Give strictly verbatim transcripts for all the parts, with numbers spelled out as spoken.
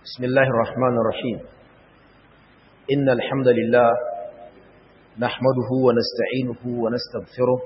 بسم الله الرحمن الرحيم إن الحمد لله نحمده ونستعينه ونستغفره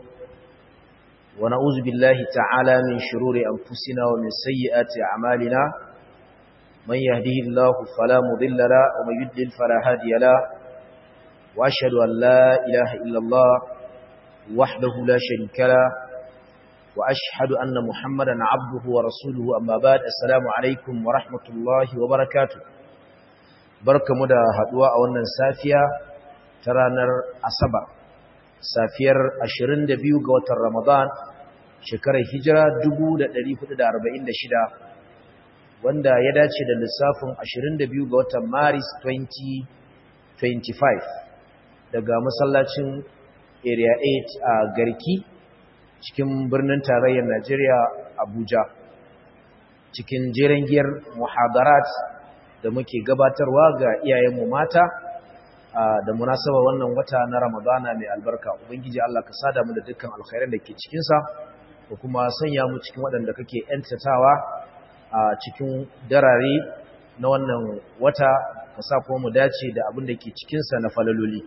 ونعوذ بالله تعالى من شرور أنفسنا ومن سيئات أعمالنا من يهده الله فلا مضل له ومن يضلل فلا هادي له وأشهد أن لا إله إلا الله وحده لا شريك له وأشهد أن محمدا عبده ورسوله أما بعد السلام عليكم ورحمة الله وبركاته بركة مدى هدواء أولا سافية ترانر أصبع سافير أشرين دبيو قوة رمضان شكر هجرة دبو لدريف دا أربعين دشدا واندا يداتي للسافن أشرين دبيو قوة مارس twenty twenty-five daga masallacin area eight a Garki cikin birnin tarayyar Najeriya Abuja cikin jeren giyar muhadarat da muke gabatarwa ga iyayenmu mata da munasaba wannan wata na Ramadana mai albarka ubangiji Allah ka sada mu da dukkan alkhairan da ke cikin sa da kuma sanya mu cikin waɗanda kake entatawa a cikin darare na wannan wata ka sa kuma mu dace da abin da ke cikin sa na falaloli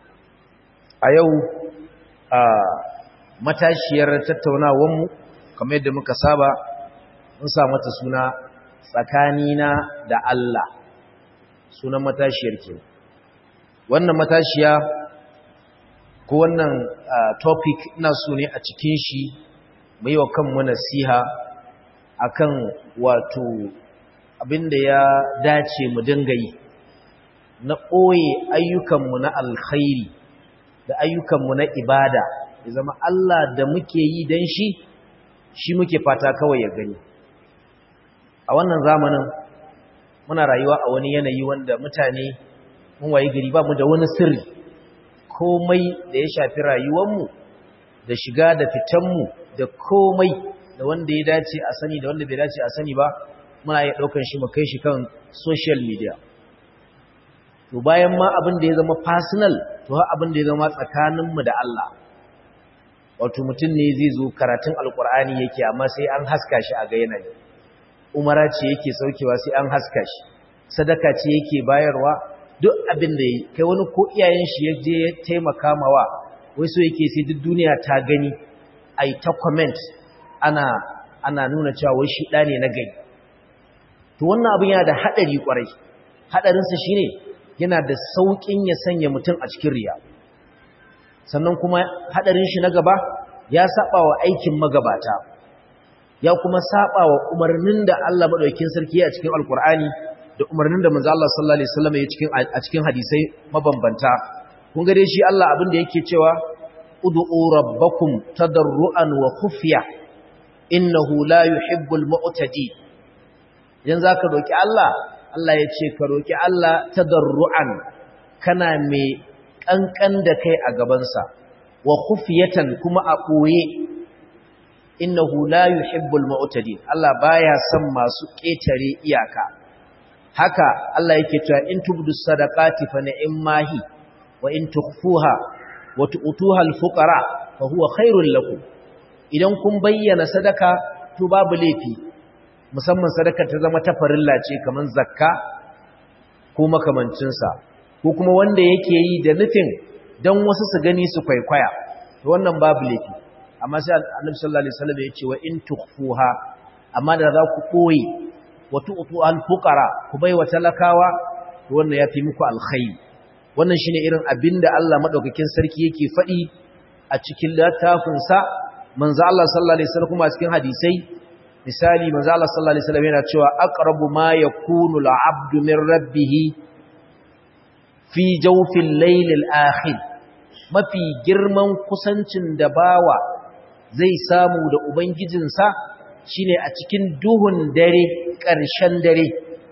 a yau a matashiyar tattaunawarmu kamar yadda muka saba mun sa mata suna tsakanina da Allah sunan matashiyar ke wannan matashiya ko wannan topic ina so ne a cikin shi mu yi wa kanmu nasiha akan wato abinda ya dace mu dinga yi na ɓoye ayyukanmu na alkhairi da ayyukanmu na ibada ya zama Allah da muke yi don shi shi muke fata kawai ya gani a wannan zamanin muna rayuwa a wani yanayi wanda mutane mun waye gari ba mu da wani sirri komai da ya shafi rayuwarmu da shiga da fitanmu da komai da wanda ya dace a sani da wanda bai dace a sani ba muna iya ɗaukar shi mu kai shi kan social media to bayan ma abin da ya zama personal to har abin da ya zama tsakaninmu da Allah wato mutum ne zai zo karatun alkur'ani yake amma sai an haska shi a ga yanayi umara ce yake saukewa sai an haska shi sadaka ce yake bayarwa duk abin da yi kai wani ko iyayen shi ya je ya taimaka mawa wai so yake sai duk duniya ta gani ai ta comment ana ana nuna cewa wai shi da ne na gari to wannan abin yana da hadari kwarai hadarin sa shine yana da saukin ya sanya mutum a cikin riya sannan kuma hadarin shi na gaba ya saba wa aikin magabata ya kuma saba wa umarnin da Allah madaukakin sarki a cikin alkur'ani da umarnin da manzo Allah sallallahu alaihi wasallam ya cikin a cikin hadisai mabambanta kun ga dai shi Allah abin da yake cewa ud'u rabbakum tadarruan wa khufya innahu la yuhibbul mu'tadi idan zaka roki Allah Allah ya ce ka roki Allah tadarruan kana mai ƙanƙan da kai a gabansa wa khufiyatan kuma a ɓoye innahu la yuhibbul mu'tadin Allah baya son masu ƙetare iyaka haka Allah yake cewa in tubdu sadaqati fa ni'mahi wa in tukhfuha wa tu'tuha al-fuqara fa huwa khairul lakum idan kun bayyana sadaka to babu laifi musamman sadaka ta zama ta farilla ce kaman zakka ko makamancin sa ko kuma wanda yake yi da nufin don wasu su gani su kwaikwaya to wannan babu laifi amma sai Annabi sallallahu alaihi wasallam ya ce wa in tukhfuha amma da za ku koyi wa tu'tu al-fuqara ku bai wa talakawa to wannan yafi muku alkhairi wannan shine irin abinda Allah madaukakin sarki yake faɗi a cikin littafin sa manzo Allah sallallahu alaihi wasallam kuma a cikin hadisai misali manzo Allah sallallahu alaihi wasallam yana cewa aqrabu ma yakunu al-'abdu min rabbih fi jaufin lailil akhir mafi girman kusancin da bawa zai samu da ubangijinsa shine a cikin duhun dare ƙarshen dare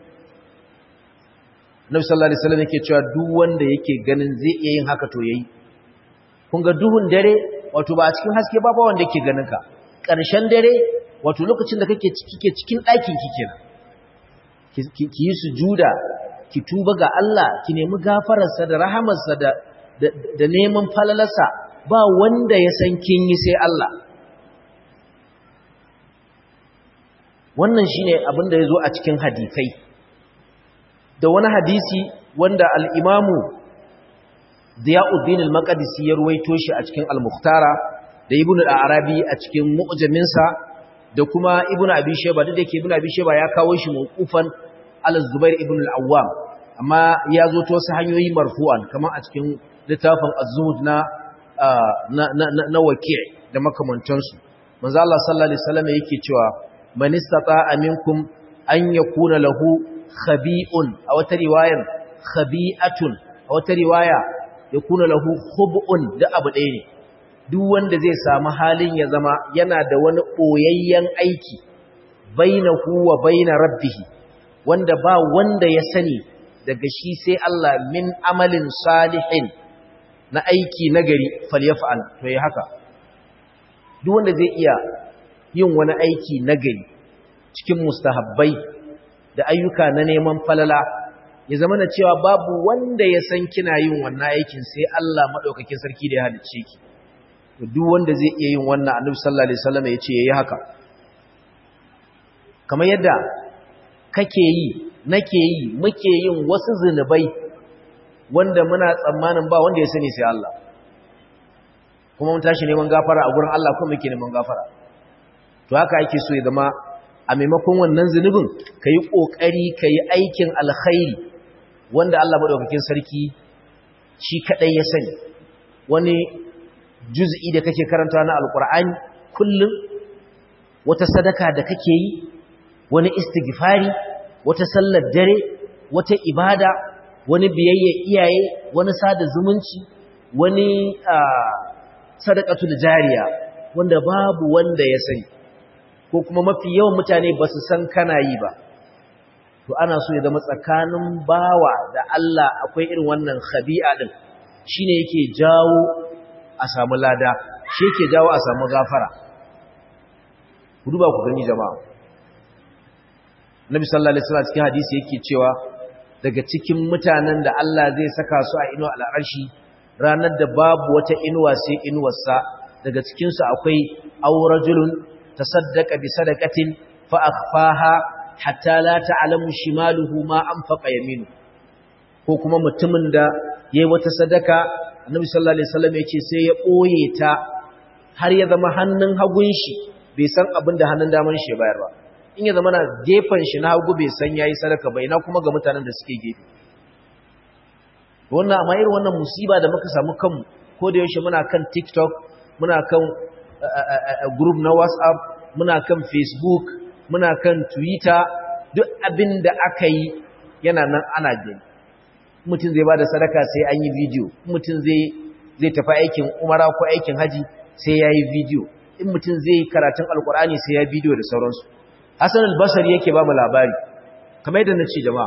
Nabi sallallahu alaihi wasallam yake cewa duk wanda yake ganin zai iya yin haka to yayi kun ga duhun dare wato ba a cikin haske ba ba wanda yake ganin ka ƙarshen dare wato lokacin da kake cike cikin ɗakin ki kenan ki yi sujuda ki tuba ga Allah ki nemi gafararsa da rahamarsa da da neman falalarsa ba wanda ya san kin yi sai Allah wannan shine abin da yazo a cikin hadisai da wani hadisi wanda al-imamu Diyauddin al-Maqdisi ya ruwaito shi a cikin al-Mukhtara da Ibn al-Arabi a cikin Mu'jaminsa da kuma Ibn Abi Shayba da yake Ibn Abi Shayba ya kawo shi mawqufan al-Zubair ibn al-Awwam amma ya zo ta wasu hanyoyi marfu'an kamar a cikin littafin Az-Zuhd na na na, na Waki' da makamantansu manzo Allah sallallahu alaihi wasallam yake cewa man istata'a minkum an yakuna lahu khabi'un a wata riwayar khabi'atun a wata riwaya yakuna lahu khub'un da abu ɗaya ne duk wanda zai samu halin ya zama yana da wani boyayyen aiki bainahu wa baina rabbih wanda ba wanda ya sani daga shi sai Allah min amalin salihin na aiki nagari falyaf'al to yi haka duk wanda zai iya yin wani aiki nagari cikin mustahabbai da ayyuka na neman falala ya zama na cewa babu wanda ya san kina yin wannan aikin sai Allah madaukakin sarki da ya halicce ki to duk wanda zai iya yin wannan Annabi sallallahu alaihi wasallam ya ce yayi haka kamar yadda kake yi nake yi muke yin wasu zinubai wanda muna tsammanin ba wanda ya sani sai Allah kuma mun tashi neman gafara a gurin Allah kuma muke neman gafara to haka ake so ya zama a maimakon wannan zunubin kayi kokari kayi aikin alkhairi wanda Allah madaukakin sarki shi kadai ya sani wani juz'i da kake karantawa na alqur'ani kullum wata sadaka da kake yi wani istighfari wata sallar dare wata ibada wani biyayya iyaye wani sada zumunci wani sadaqatul jariya wanda babu wanda ya sani ko kuma mafi yawan mutane ba su san kana yi ba to ana so ya zama tsakanin bawa da Allah akwai irin wannan khabi'a din shine yake jawo a samu lada shi yake jawo a samu gafara ku duba ku gani jama'a Nabi sallallahu alaihi wasallam cikin hadisi yake cewa daga cikin mutanen da Allah zai saka su a inuwa al'arshi ranar da babu wata inuwa sai inuwarsa daga cikin su akwai aurajulun tasaddaqa bi sadaqatin fa akhfaha hatta la ta'lamu shimaluhu ma anfaqa yaminu ko kuma mutumin da yayi wata sadaka Annabi sallallahu alaihi wasallam yace sai ya boye ta har ya zama hannun hagun shi bai san abin da hannun daman shi ya bayar ba in ya zama na gefen shi na hagu bai san yayi sadaka ba ina kuma ga mutanen da suke gefe wannan amma irin wannan musiba da muka samu kanmu ko da yaushe muna kan TikTok muna kan group na WhatsApp muna kan Facebook muna kan Twitter duk abin da aka yi yana nan ana gani mutum zai bada sadaka sai an yi video mutum zai zai tafi aikin umara ko aikin haji sai yayi video in mutum zai karatun alkur'ani sai ya video da sauransu Hassan al-Basri yake ba mu labari kamar yadda nace jama'a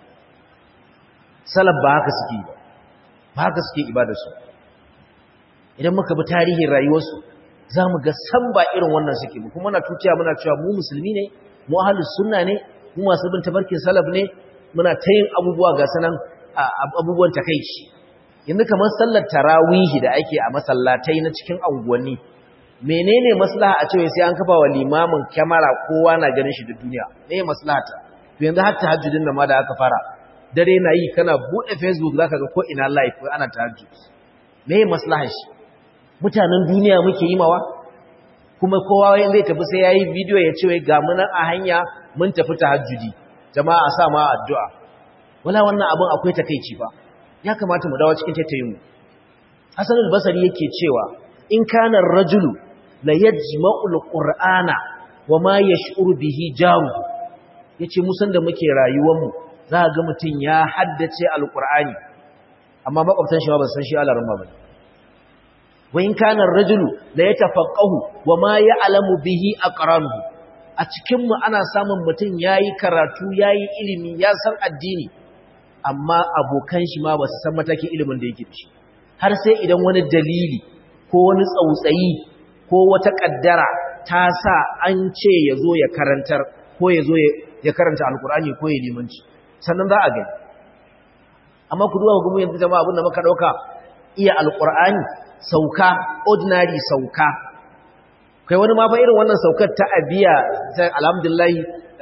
salaf ba haka suke ba haka suke ibadar su idan muka bi tarihin rayuwarsu zamu ga san ba irin wannan suke ba kuma muna tuciya muna cewa mu musulmi ne mu ahlus sunna ne mu masu bin tafarkin salaf ne muna tayin abubuwa ga sanan abubuwan takeici yanzu kamar sallar tarawihi da ake a masallatai na cikin anguwanni menene maslaha a cewa sai an kafa wa limamin kyamara kowa na ganin shi da duniya me maslahata to yanzu har tahajjudin nan ma da aka fara dare na yi kana bude Facebook zaka ga ko ina live ko ana tahajjud me maslahar shi mutanen duniya muke yi mawa kuma kowa yayin zai tafi sai yayi video ya ce wai ga mun a hanya mun tafi tahajjudi jama'a sa ma addu'a wala wannan abun akwai takeici fa ya kamata mu dawo cikin tattayin mu Hassan al-Basri yake cewa in kana ar-rajulu la yajma'u al-qur'ana wama yash'uru bihi jaru yace mu san da muke rayuwar mu za ga mutun ya haddace al-qur'ani amma makwabtan shi ba san shi al-rahman ba wa in kana ar-rajulu la yatafaqqahu wama ya'lamu bihi aqranuhu a cikin mu ana samun mutun yayi karatu yayi ilimi ya san addini amma abokan shi ma ba su san matakin ilimin da yake da shi har sai idan wani dalili ko wani tsautsayi ko wata kaddara ta sa an ce ya zo ya karantar ko ya zo ya karanta alkur'ani ko ya limanci sannan za a gani amma ku duba gumu yanzu jama'a abin da muka dauka iya alkur'ani sauka ordinary sauka kai wani ma fa irin wannan saukar ta abiya ta alhamdulillah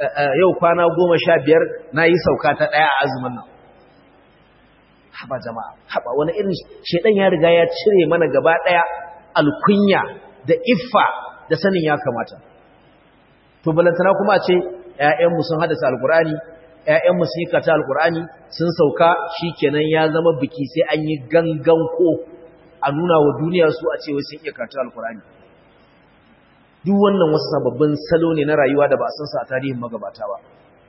yau kwana goma sha biyar na yi sauka ta ɗaya a azumin nan. Haba jama'a, haba wani irin shaidan ya riga ya cire mana gaba ɗaya alkunya da iffa da sanin ya kamata. To balantana kuma ce ‘ya'yanmu sun hadasa alkur'ani, ‘ya'yanmu sun yi kata alkur'ani, sun sauka shi kenan ya zama biki sai an yi gangan ko a nuna wa duniya su a cewa sun iya kata alkur'ani. Duk wannan wasu sababbin salo ne na rayuwa da ba a san sa a tarihin magabata ba.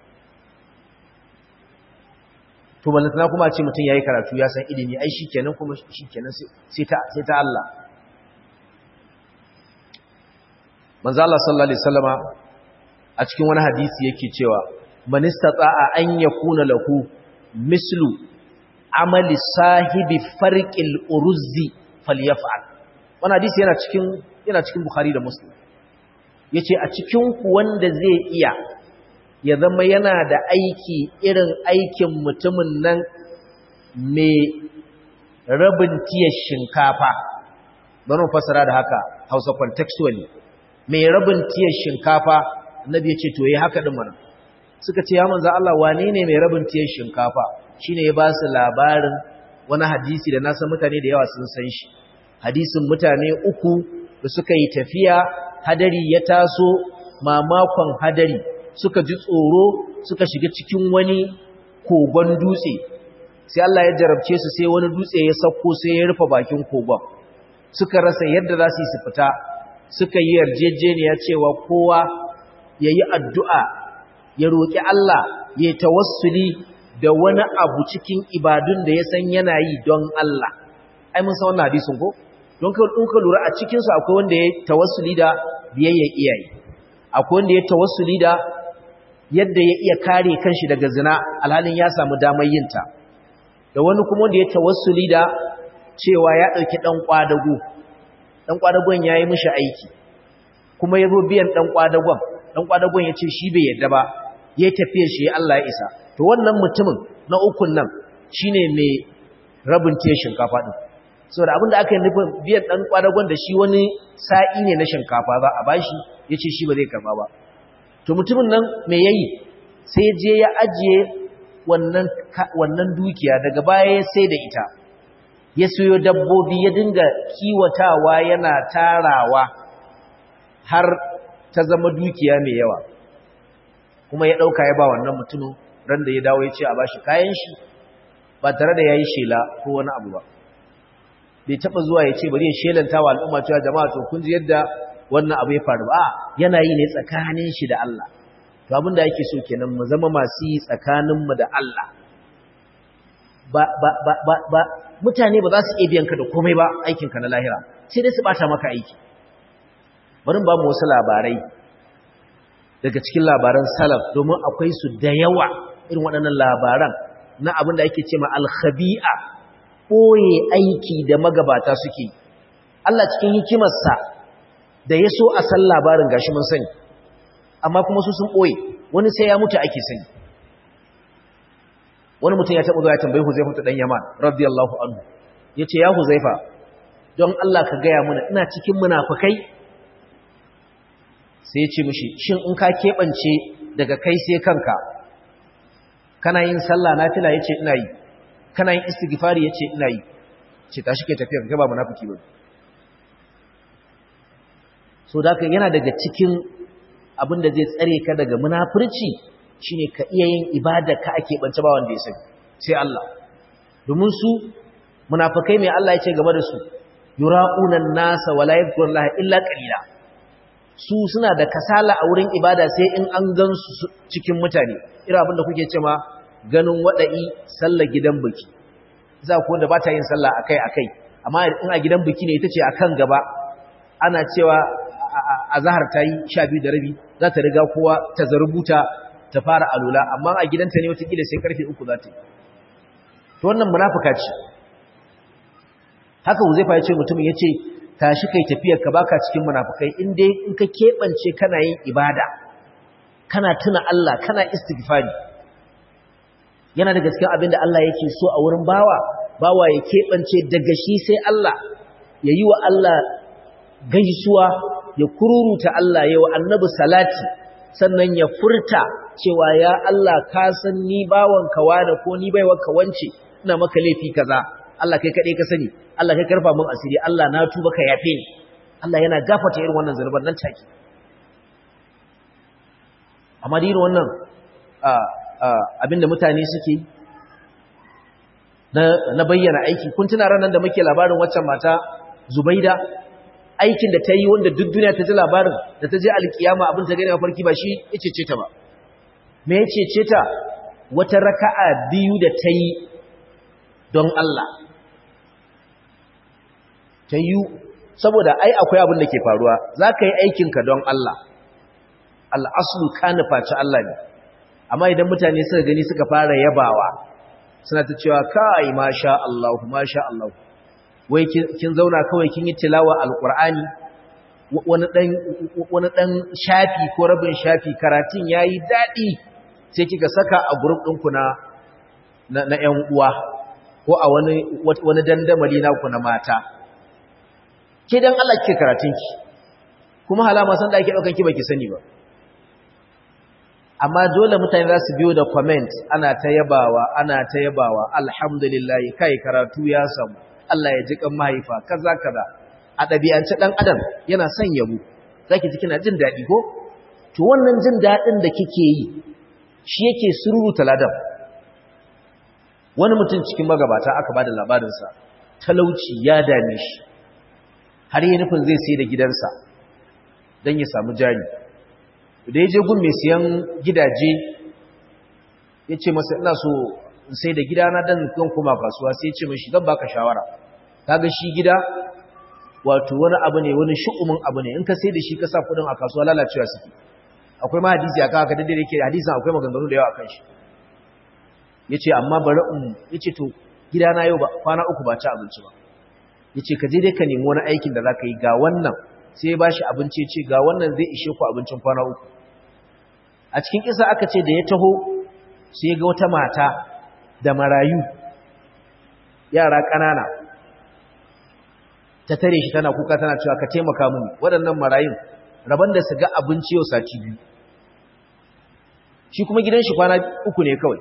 To balantana kuma ce mutum ya yi karatu ya san ilimi, ai shi kenan kuma shi kenan sai ta Allah. Manzo Allah sallallahu alaihi wasallama a cikin wani hadisi yake cewa man istata'a an yakuna lahu mislu amali sahibi farqil uruzzi falyaf'al. Wannan hadisi yana cikin yana cikin Bukhari da Muslim. Yace a cikin ku wanda zai iya ya zama yana da aiki irin aikin mutumin nan mai rabin tiyar shinkafa. Bari mu fassara da haka Hausa contextually. Mai rabin tiyar shinkafa, annabi ya ce to yi haka din mana. Suka ce ya manzo Allah wane ne mai rabin tiyar shinkafa? Shine ya ba su labarin wani hadisi da na san mutane da yawa sun san shi. Hadisin mutane uku da suka yi tafiya, hadari ya taso, mamakon hadari suka ji tsoro, suka shiga cikin wani kogon dutse. Sai Allah ya jarabce su sai wani dutse ya sauko sai ya rufe bakin kogon. Suka rasa yadda za su yi su fita. Suka yi yarjejeniya cewa kowa ya yi addu'a, ya roƙi Allah, ya yi tawassuli da wani abu cikin ibadun da ya san yana yi don Allah. Ai, mun san wannan hadisun ko? Don ka lura a cikinsu akwai wanda ya yi tawassuli da biyayya iyaye. Akwai wanda ya yi tawassuli da yadda ya iya kare kanshi daga zina alhalin ya samu damar yinta. Da wani kuma wanda ya yi tawassuli da cewa ya ɗauki ɗan ƙwadago. Ɗan ƙwadagon ya yi mishi aiki, kuma ya zo biyan ɗan ƙwadagon, ɗan ƙwadagon ya ce shi bai yadda ba, ya tafiye shi Allah ya isa. To wannan mutumin na ukun nan shi ne mai rabin tiya shinkafa ɗin. Saboda abin da aka yi nufin biyan ɗan ƙwadagon da shi wani sa'i ne na shinkafa za a ba shi, ya ce shi ba zai karɓa ba. To mutumin nan mai yayi sai je ya ajiye wannan dukiya daga baya ya sai da ita. Ya siyo dabbobi ya dinga kiwatawa yana tarawa har ta zama dukiya mai yawa, kuma ya ɗauka ya ba wannan mutumin ran da ya dawo ya ce a bashi kayan shi ba tare da ya yi shela ko wani abu ba. Bai taɓa zuwa ya ce bari ya shelanta wa al'umma cewa jama'a to kun ji yadda wannan abu ya faru ba, yana yi ne tsakanin shi da Allah. To abin da yake so kenan mu zama masu yi tsakaninmu da Allah. Ba ba ba ba, ba mutane ba za su iya biyan ka da komai ba aikinka na lahira, sai dai su bata maka aiki. Bari ba mu wasu labarai daga cikin labaran salaf domin akwai su da yawa irin waɗannan labaran na abin da ake ce ma alkhabi'a, ɓoye aiki da magabata suke. Allah cikin hikimarsa da ya so a san labarin gashi mun sani, amma kuma su sun ɓoye, wani sai ya mutu ake sani. Wani mutum ya taɓa zuwa ya tambayi Huzaifa ɗan Yaman radiyallahu anhu, ya ce ya Huzaifa don Allah ka gaya mana ina cikin munafukai. Sai ya ce mishi shin in ka keɓance daga kai sai kanka kana yin sallah nafila? Ya ce ina yi. Kana yin istighfari? Ya ce ina yi. Ce tashi kai tafiya ka ba munafiki ba. So da haka yana daga cikin abin da zai tsare ka daga munafurci shine ka iya yin ibada ka ake bance ba wanda ya sani sai Allah. Domin su munafikai mai Allah ya ce game da su, yura'una an-nasa wa la yadhkurullaha illa qalila. Su suna da kasala a wurin ibada sai in an gansu cikin mutane, irin abin da kuke cewa ganin wada'i sallar gidan biki. Za ku wanda ba ta yin sallah akai akai, amma in a gidan biki ne ita ce akan gaba, ana cewa azhar ta yi sha biyu da rabi za ta riga kowa ta zarubuta ta fara alula, amma a gidanta ne wata gida sai karfe uku za ta yi. To wannan munafika ce. Haka Huzaifa ya ce mutumin ya ce tashi kai tafiyar ka baka cikin munafikai in dai in ka keɓance kana yin ibada, kana tuna Allah, kana istighfari. Yana da gaskiya abin da Allah yake so a wurin bawa, bawa ya keɓance daga shi sai Allah, ya yi wa Allah gaisuwa, ya kururuta Allah, ya wa annabi salati, sannan ya furta cewa ya Allah ka san ni bawanka wane ko ni baiwarka wance ina maka laifi kaza Allah kai kade ka sani Allah kai karfa min asiri Allah na tuba ka yafe ni Allah yana gafarta irin wannan zanuban nan take amma da irin wannan abinda mutane suke na bayyana aiki kun tuna ranar da muke labarin waccan mata Zubaida aikin da ta yi wanda duk duniya ta ji labarin da ta je alkiyama abin ta gani a farki ba shi ya cece ta ba me ya cece ta wata raka'a biyu da ta yi don Allah ta yi saboda ai akwai abin da ke faruwa za ka yi aikinka don Allah al'aslu ka nufaci Allah ne amma idan mutane suka gani suka fara yabawa suna ta cewa kai masha Allah masha Allah wai kin zauna kawai kin yi tilawa alqur'ani wani dan wani dan shafi ko rabin shafi karatun yayi dadi sai kika saka a group ɗinku na na ƴan uwa ko a wani wani dandamali naku na mata ke dan Allah kike karatunki kuma halama san da ake daukan ki baki sani ba amma dole mutane za su biyo da comment ana ta yabawa ana ta yabawa alhamdulillah kai karatu ya samu Allah ya ji kan mahaifa kaza kaza a dabi'ance dan adam yana son yabo zaki ji kina jin dadi ko to wannan jin dadin da kike yi shi yake sururuta ladan wani mutum cikin magabata aka bada labarin sa talauci ya dame shi har yi nufin zai sai da gidansa dan ya samu jari da ya je gun mai siyan gidaje ya ce masa ina so sai da gidana dan kan kuma kasuwa sai ya ce mashi zan baka shawara kaga shi gida wato wani abu ne wani shu'umin abu ne in ka sai da shi ka sa kudin a kasuwa lalacewa suke akwai ma hadisi aka haka daidai yake hadisin akwai maganganu da yawa akan shi yace amma bari in yace to gidana yau ba kwana uku ba ci abinci ba yace ka je dai ka nemi wani aikin da zaka yi ga wannan sai ya bashi abinci ya ce ga wannan zai ishe ku abincin kwana uku a cikin kisa aka ce da ya taho sai ya ga wata mata da marayu yara ƙanana ta tare shi tana kuka tana cewa ka taimaka mini waɗannan marayun rabon da su ga abinci yau sati biyu shi kuma gidan shi kwana uku ne kawai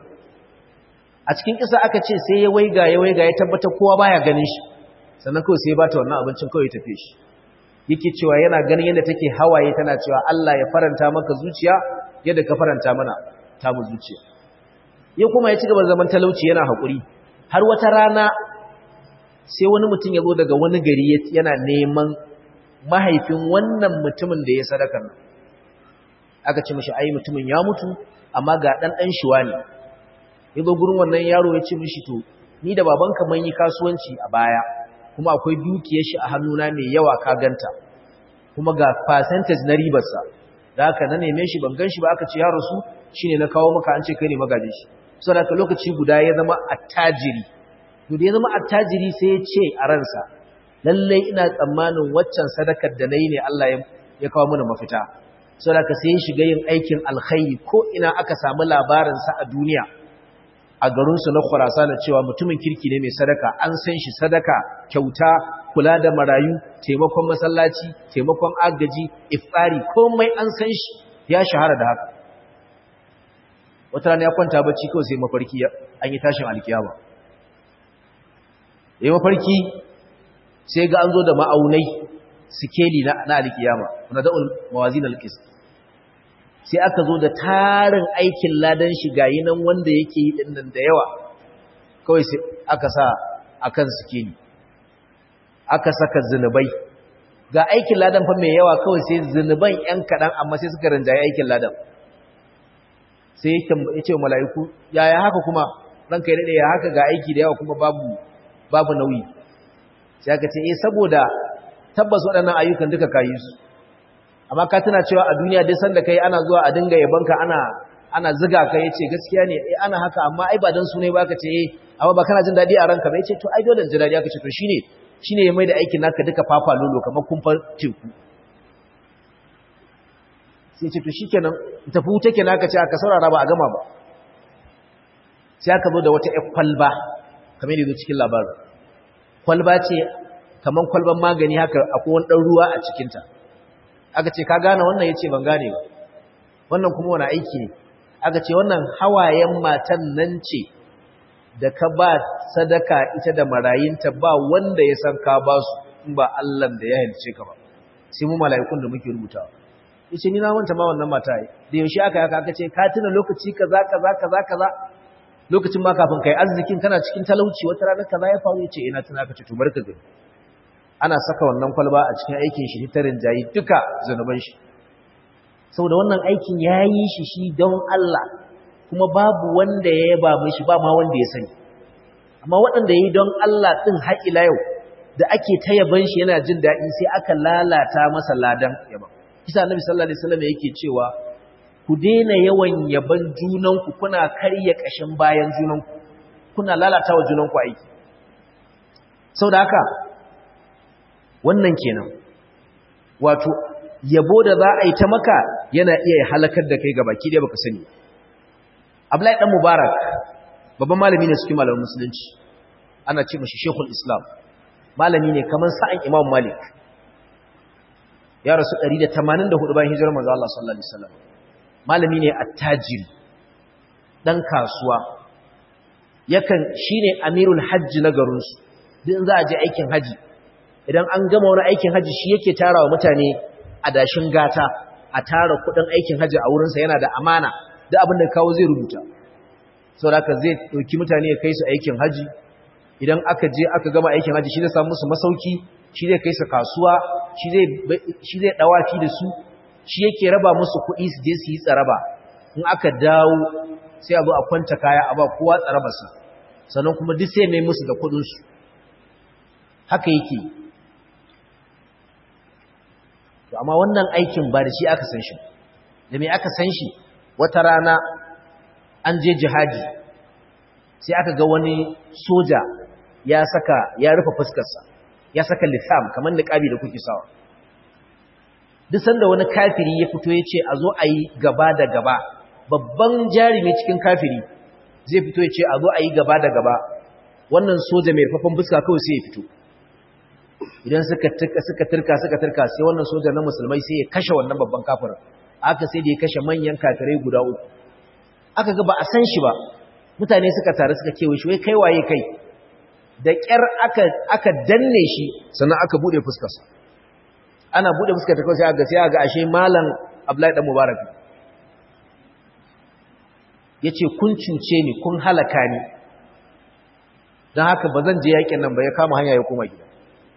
a cikin kisa aka ce sai ya waiga ya waiga ya tabbatar kowa baya ganin shi sannan kawai sai ya bata wannan abincin kawai ya tafi shi yake cewa yana ganin yadda take hawaye tana cewa Allah ya faranta maka zuciya yadda ka faranta mana ta mu zuciya ya kuma ya ci gaba zaman talauci yana haƙuri har wata rana sai wani mutum ya zo daga wani gari yana neman mahaifin wannan mutumin da ya sadaka nan aka ce mishi ai mutumin ya mutu amma ga dan dan shi wani ya zo gurin wannan yaro ya ce mishi to ni da babanka mun yi kasuwanci a baya kuma akwai dukiyar shi a hannuna mai yawa ka ganta kuma ga percentage na ribarsa da haka na neme shi ban gan shi ba aka ce ya rasu shine na kawo maka an ce kai ne magaje shi saboda ka lokaci guda ya zama attajiri to da ya zama attajiri sai ya ce a ransa lalle ina tsammanin waccan sadakar da nayi ne Allah ya kawo mana mafita saboda ka sai ya shiga yin aikin alkhairi ko ina aka samu labarin sa a duniya a garinsu na Khurasan cewa mutumin kirki ne mai sadaka an san shi sadaka kyauta kula da marayu taimakon masallaci taimakon agaji iftari komai an san shi ya shahara da haka wata rana ya kwanta bacci kawai sai mafarki an yi tashin alkiyama yayin mafarki sai ga an zo da ma'aunai sikeli na na alkiyama na da'ul mawazin alqist sai aka zo da tarin aikin ladan shi gayi nan wanda yake yi dinnan da yawa kawai sai aka sa akan sikeli aka saka zinubai ga aikin ladan fa mai yawa kawai sai zinuban yan kadan amma sai suka ranjaye aikin ladan sai ya ce mala'iku yaya haka kuma ranka ya dade ya haka ga aiki da yawa kuma babu babu nauyi sai aka ce eh saboda tabbas waɗannan ayyukan duka kayi su amma ka tana cewa a duniya dai sanda kai ana zuwa a dinga yabanka ana ana ziga ka yace gaskiya ne eh ana haka amma ai ba dan su ne ba ka ce eh amma ba kana jin dadi a ranka ba yace to ai dole jin dadi aka ce to shine shine ya mai da aikin naka duka fafa lolo kamar kumfar teku sai ce to shikenan tafi wuta kenan aka ce aka saurara ba a gama ba sai aka zo da wata ƴar kwalba kamar yadda cikin labarin kwalba ce kaman kwalban magani haka akwai wani dan ruwa a cikin ta aka ce ka gane wannan yace ban gane ba wannan kuma wani aiki ne aka ce wannan hawayen matan nan ce da ka ba sadaka ita da marayinta ba wanda ya san ka ba su in ba Allah da ya halice ka ba sai mu mala'ikun da muke rubutawa yace ni na manta ma wannan mata yi da yaushe aka yaka aka ce ka tuna lokaci kaza kaza kaza kaza lokacin ma kafin kai arzikin kana cikin talauci wata rana kaza ya faru yace ina tuna aka ce to barka gani ana saka wannan kwalba a cikin aikin shi hitarin jayi duka zanuban shi saboda wannan aikin yayi shi shi don Allah kuma babu wanda ya yaba mishi ba ma wanda ya sani amma waɗanda yayi don Allah din har ila yau da ake ta yaban shi yana jin daɗi sai aka lalata masa ladan yaban kisa annabi sallallahu alaihi wasallam yake cewa ku daina yawan yaban junanku kuna karya kashin bayan junanku kuna lalata wa junanku aiki saboda haka wannan kenan wato yabo da za a yi ta maka yana iya halakar da kai gabaki ɗaya baka sani Abdullahi dan Mubarak babban malami ne cikin malaman musulunci ana ce mashi Sheikhul Islam malami ne kaman sa'an Imam Malik ya rasu ɗari da tamanin da hudu bayan hijirar manzo Allah sallallahu alaihi wasallam malami ne attajiri dan kasuwa yakan shine amirul hajji na garin su duk in za a je aikin haji idan an gama wani aikin haji shi yake tarawa mutane adashin gata a tara kudin aikin haji a wurin sa yana da amana duk abin da kawo zai rubuta saboda haka zai dauki mutane ya kai su aikin haji idan aka je aka gama aikin haji shi zai samu musu masauki shi zai kai su kasuwa shi zai shi zai dawafi da su shi yake raba musu kuɗi su je su yi tsaraba in aka dawo sai a zo a kwanta kaya a ba kowa tsarabarsa sannan kuma duk sai mai musu da kuɗin su haka yake to amma wannan aikin ba da shi aka san shi da me aka san shi wata rana an je jihadi sai aka ga wani soja ya saka ya rufe fuskarsa ya saka litham kamar niqabi da kuke sawa duk sanda wani kafiri ya fito ya ce a zo a yi gaba da gaba babban jarumi cikin kafiri zai fito ya ce a zo a yi gaba da gaba wannan soja mai rufafan fuska kawai sai ya fito idan suka turka suka turka suka turka sai wannan soja na musulmai sai ya kashe wannan babban kafirin aka sai da ya kashe manyan kafirai guda uku aka ga ba a san shi ba mutane suka tare suka kewaye shi wai kai waye kai da ƙyar aka aka danne shi sannan aka bude fuskarsa ana bude fuskar ta kawai sai aka sai aka ashe malam Abdullahi dan Mubarak yace kun cuce ni kun halaka ni dan haka bazan je yakin nan ba ya kama hanya ya koma gida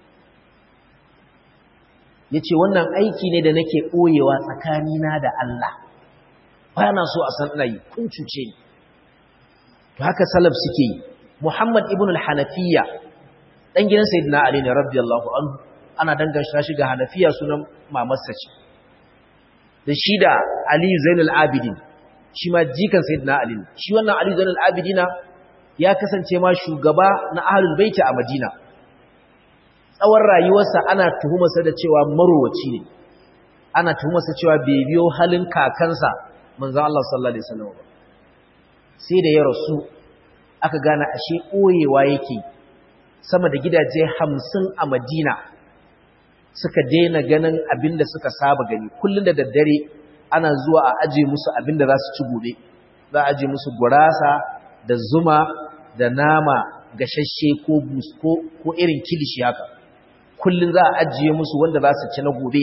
yace wannan aiki ne da nake koyewa tsakanina da Allah ba na so a san ina yi kun cuce ni to haka salaf suke yi Muhammad ibn al-Hanafiya dan gidan Sayyidina Ali ne radiyallahu anhu ana danganta shi ga Hanafiya sunan mamarsa ce da shi da Ali Zainul Abidin shi ma jikan Sayyidina Ali shi wannan Ali Zainul Abidina ya kasance ma shugaba na Ahlul Bait a Madina tsawon rayuwarsa ana tuhumarsa da cewa marowaci ne ana tuhumarsa cewa bai biyo halin kakansa manzo Allah sallallahu alaihi wasallam sai da ya rasu aka gane ashe ɓoyewa yake sama da gidaje hamsin a Madina suka daina ganin abinda suka saba gani kullum da daddare ana zuwa a aje musu abinda za su ci gobe za a aje musu gurasa da zuma da nama gashashe ko busko ko irin kilishi haka kullum za a ajiye musu wanda za su ci na gobe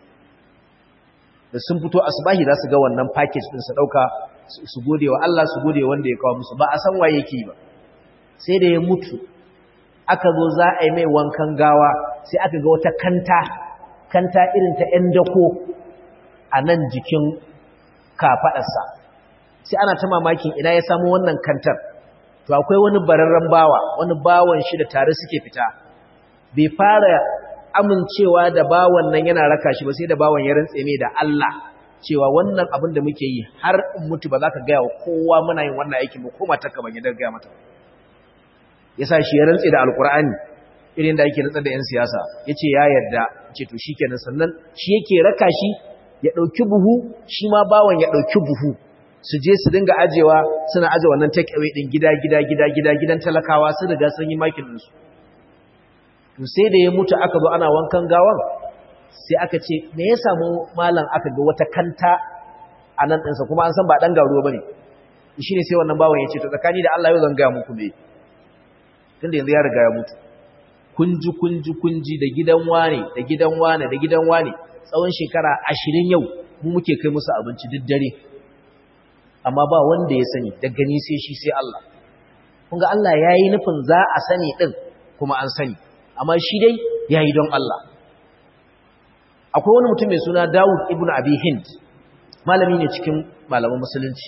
da sun fito asubahi za su ga wannan package din su dauka su gode wa Allah su gode wanda ya kawo musu ba a san waye yake ba sai da ya mutu aka zo za a yi mai wankan gawa sai aka ga wata kanta kanta irin ta ƴan dako a nan jikin kafadarsa sai ana ta mamakin ina ya samu wannan kantar to akwai wani bararren bawa wani bawan shi da tare suke fita bai fara amincewa da bawan nan yana raka shi ba sai da bawan ya rantse mai da Allah cewa wannan abin da muke yi har in mutu ba za ka gaya wa kowa muna yin wannan aikin ba ko matarka ban yadda gaya mata ya sa shi ya rantse da alkur'ani irin da ake rantsar da 'yan siyasa ya ce ya yarda ce to shi kenan sannan shi yake raka shi ya ɗauki buhu shi ma bawan ya ɗauki buhu su je su dinga ajewa suna aje wannan take away ɗin gida gida gida gida gidan talakawa sun riga sun yi makin ɗinsu to sai da ya mutu aka zo ana wankan gawan sai aka ce me ya samu malam aka ga wata kanta a nan ɗinsa kuma an san ba ɗan garuwa ba ne shi ne sai wannan bawan ya ce to tsakani da Allah yau zan gaya muku me tunda yanzu ya riga ya mutu kunji kunji kunji da gidan wane da gidan wane da gidan wane tsawon shekara ashirin yau mu muke kai musu abinci duk dare amma ba wanda ya sani da gani sai shi sai Allah kun ga Allah yayi nufin za a sani din kuma an sani amma shi dai yayi don Allah akwai wani mutum mai suna Dawud ibn Abi Hind malami ne cikin malaman musulunci